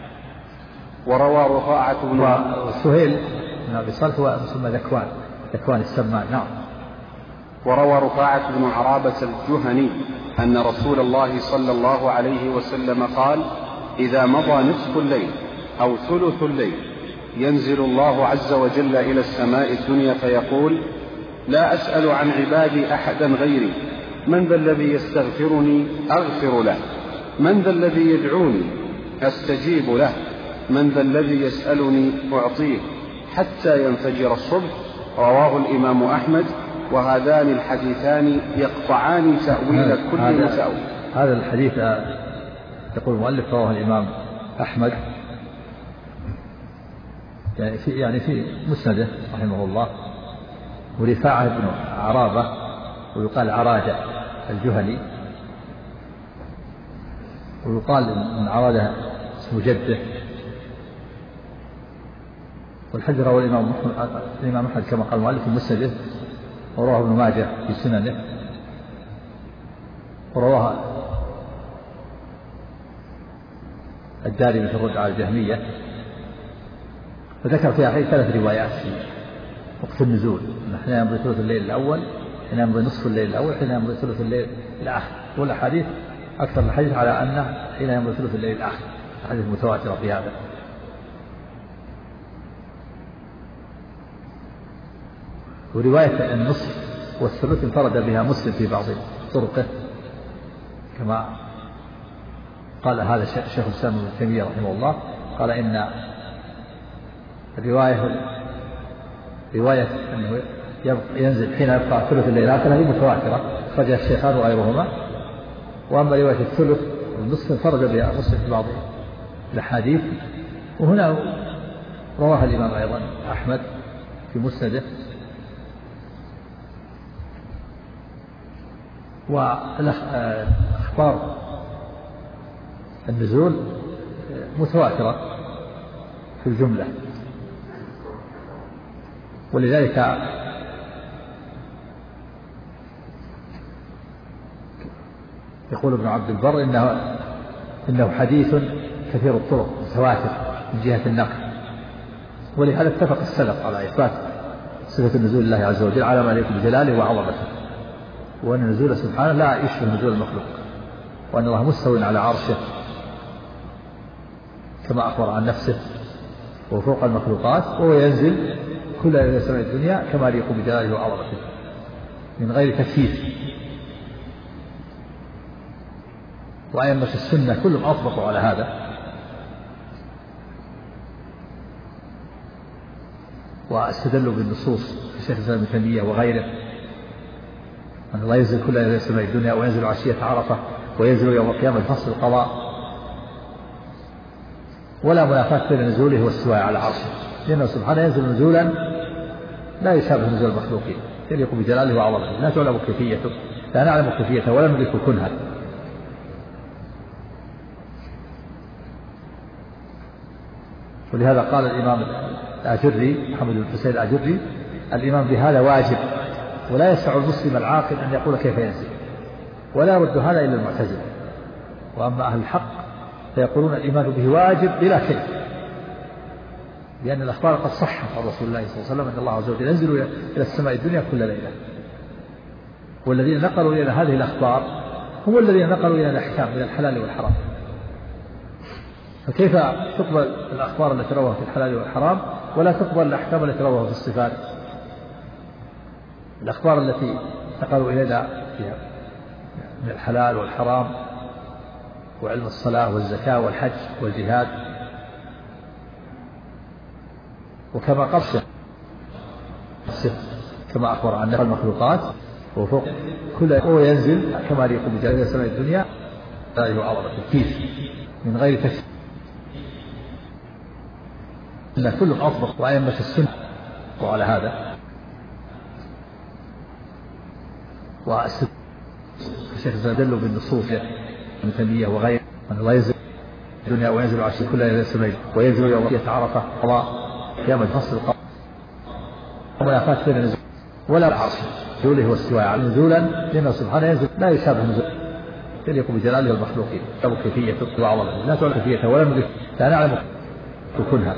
وروى رفاعة بن وسهيل بن أبي صالح هو مسمى ذكوان ذكوان السمان. نعم. وروى رفاعة بن عرابة الجهني أن رسول الله صلى الله عليه وسلم قال: إذا مضى نصف الليل أو ثلث الليل ينزل الله عز وجل إلى السماء الدنيا فيقول: لا أسأل عن عبادي أحدا غيري، من ذا الذي يستغفرني أغفر له، من ذا الذي يدعوني أستجيب له، من ذا الذي يسألني أعطيه، حتى ينفجر الصبح. رواه الإمام أحمد. وهذان الحديثان يقطعان تأويل كل متأول. هذا الحديث يقول المؤلف رواه الإمام أحمد، يعني في يعني في مسنده رحمه الله. ورفاعة بن عرابة ويقال عرادة الجهني، ويقال من عرادة اسمه جده. والحديث رواه الإمام الإمام أحمد كما قال المؤلف في مسنده، ورواه ابن ماجه في سننه، ورواه الدارمي في الرد على الجهمية. فذكر فيها ثلاث روايات في وقت النزول: حين يمضي ثلث الليل الأول، حين يمضي نصف الليل الأول، حين يمضي ثلث الليل الآخر. والأحاديث أكثر الحديث على أنه حين يمضي ثلث الليل الآخر، الحديث متواترة في هذا. ورواية النصف والثلث انفرد بها مسلم في بعض طرقه، كما قال هذا شيخ الإسلام ابن تيمية رحمه الله، قال إن الرواية رواية أنه ينزل حين يبقى ثلث الليل الآخر هذه متواترة، خرج الشيخان وغيرهما. وأما رواية الثلث والنصف انفرد بها مسلم في بعض الأحاديث. وهنا رواها الإمام أيضا أحمد في مسنده. والأخبار النزول متواترة في الجملة. ولذلك يقول ابن عبد البر إنه, إنه حديث كثير الطرق متواتر من جهة النقل، ولهذا اتفق السلف على إثبات صفة نزول الله عز وجل على ما يليق بجلاله وعظمته، وأن نزوله سبحانه لا يشبه نزول المخلوق، وأن الله مستوٍ على عرشه كما أخبر عن نفسه وفوق المخلوقات، وهو ينزل كل إلى سماء الدنيا كما يليق بجلاله وعظمته من غير تكييف. وأئمة السنة كلهم أطبقوا على هذا، واستدلوا بالنصوص في شيخ الإسلام ابن تيمية وغيره أن الله ينزل كل إلى سماء الدنيا، وينزل عشية عرفة، وينزل يوم القيامة لفصل القضاء، ولا منافاة بين نزوله واستواء على عرشه، لأنه سبحانه ينزل نزولا لا يشابه نزول المخلوقين يليق بجلاله وعظمته، لا تعلم كيفيته، لا نعلم كيفيته ولا ندرك كنها. ولهذا قال الإمام الأجري محمد بن حسين الأجري: الإمام بهذا واجب، ولا يسع المسلم العاقل أن يقول كيف ينزل، ولا يرد هذا إلا المعتزلة. وأما أهل الحق فيقولون الإيمان به واجب بلا كيف، لأن الأخبار قد صحت عن رسول الله صلى الله عليه وسلم أن الله عز وجل ينزل إلى السماء الدنيا كل ليلة، والذين نقلوا إلى هذه الأخبار هم الذين نقلوا إلى الأحكام من الحلال والحرام. فكيف تقبل الأخبار التي روها في الحلال والحرام ولا تقبل الأحكام التي روها في الصفات؟ الأخبار التي نقلوا إلينا من الحلال والحرام وعلم الصلاة والزكاة والحج والجهاد، وكما قصد كما أخبر عن المخلوقات وفوق كل هو ينزل كما يليق بجلاله سماء الدنيا لا يعرض التكييف من غير تكييف. إن كلهم أطبق وأئمة السنة وعلى هذا، والشيخ استدلوا بالنصوص ابن تيمية وغيره أن الله ينزل الدنيا وينزل عشية كل إلى السماء، وينزل يوم عرفة قضاء قيام الفصل القضاء، منافاة بين نزول ولا عرش نزوله واستواء على نزولا، لأنه سبحانه ينزل لا يشابه نزول يليق بجلاله والمخلوقين، لا كيفيته وعظمته، لا تعلم كيفيته ولا ندرك، لا نعلم كنها.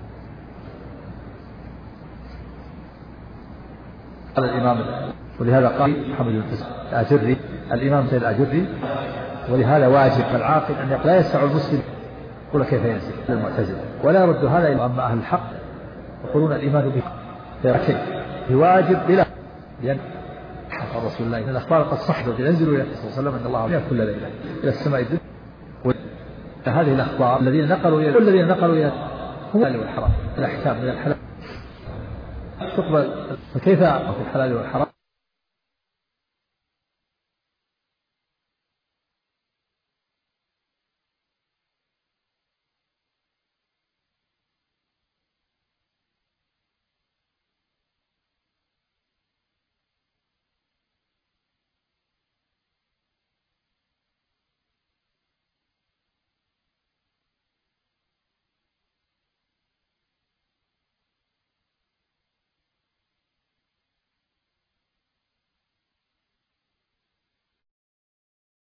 قال الإمام ولهذا قال محمد بن الأجري الإمام سيد الأجري: ولهذا واجب العاقل أن لا يسع المسلم يقول كيف ينزل المعتزلة، ولا يرد هذا إلا. أما أهل الحق يقولون الإيمان به بواجب بلا، لأن قال رسول الله إن الأخبار قد صحت ينزل إلى صلى الله عليه وسلم أن الله ينزل كل ليلة إلى السماء الدنيا. وهذه الأخبار الذين نقلوا إلى الذين نقلوا إلى هم الحلال والحرام، الأحكام من الحلال تقبل. فكيف في الحلال والحرام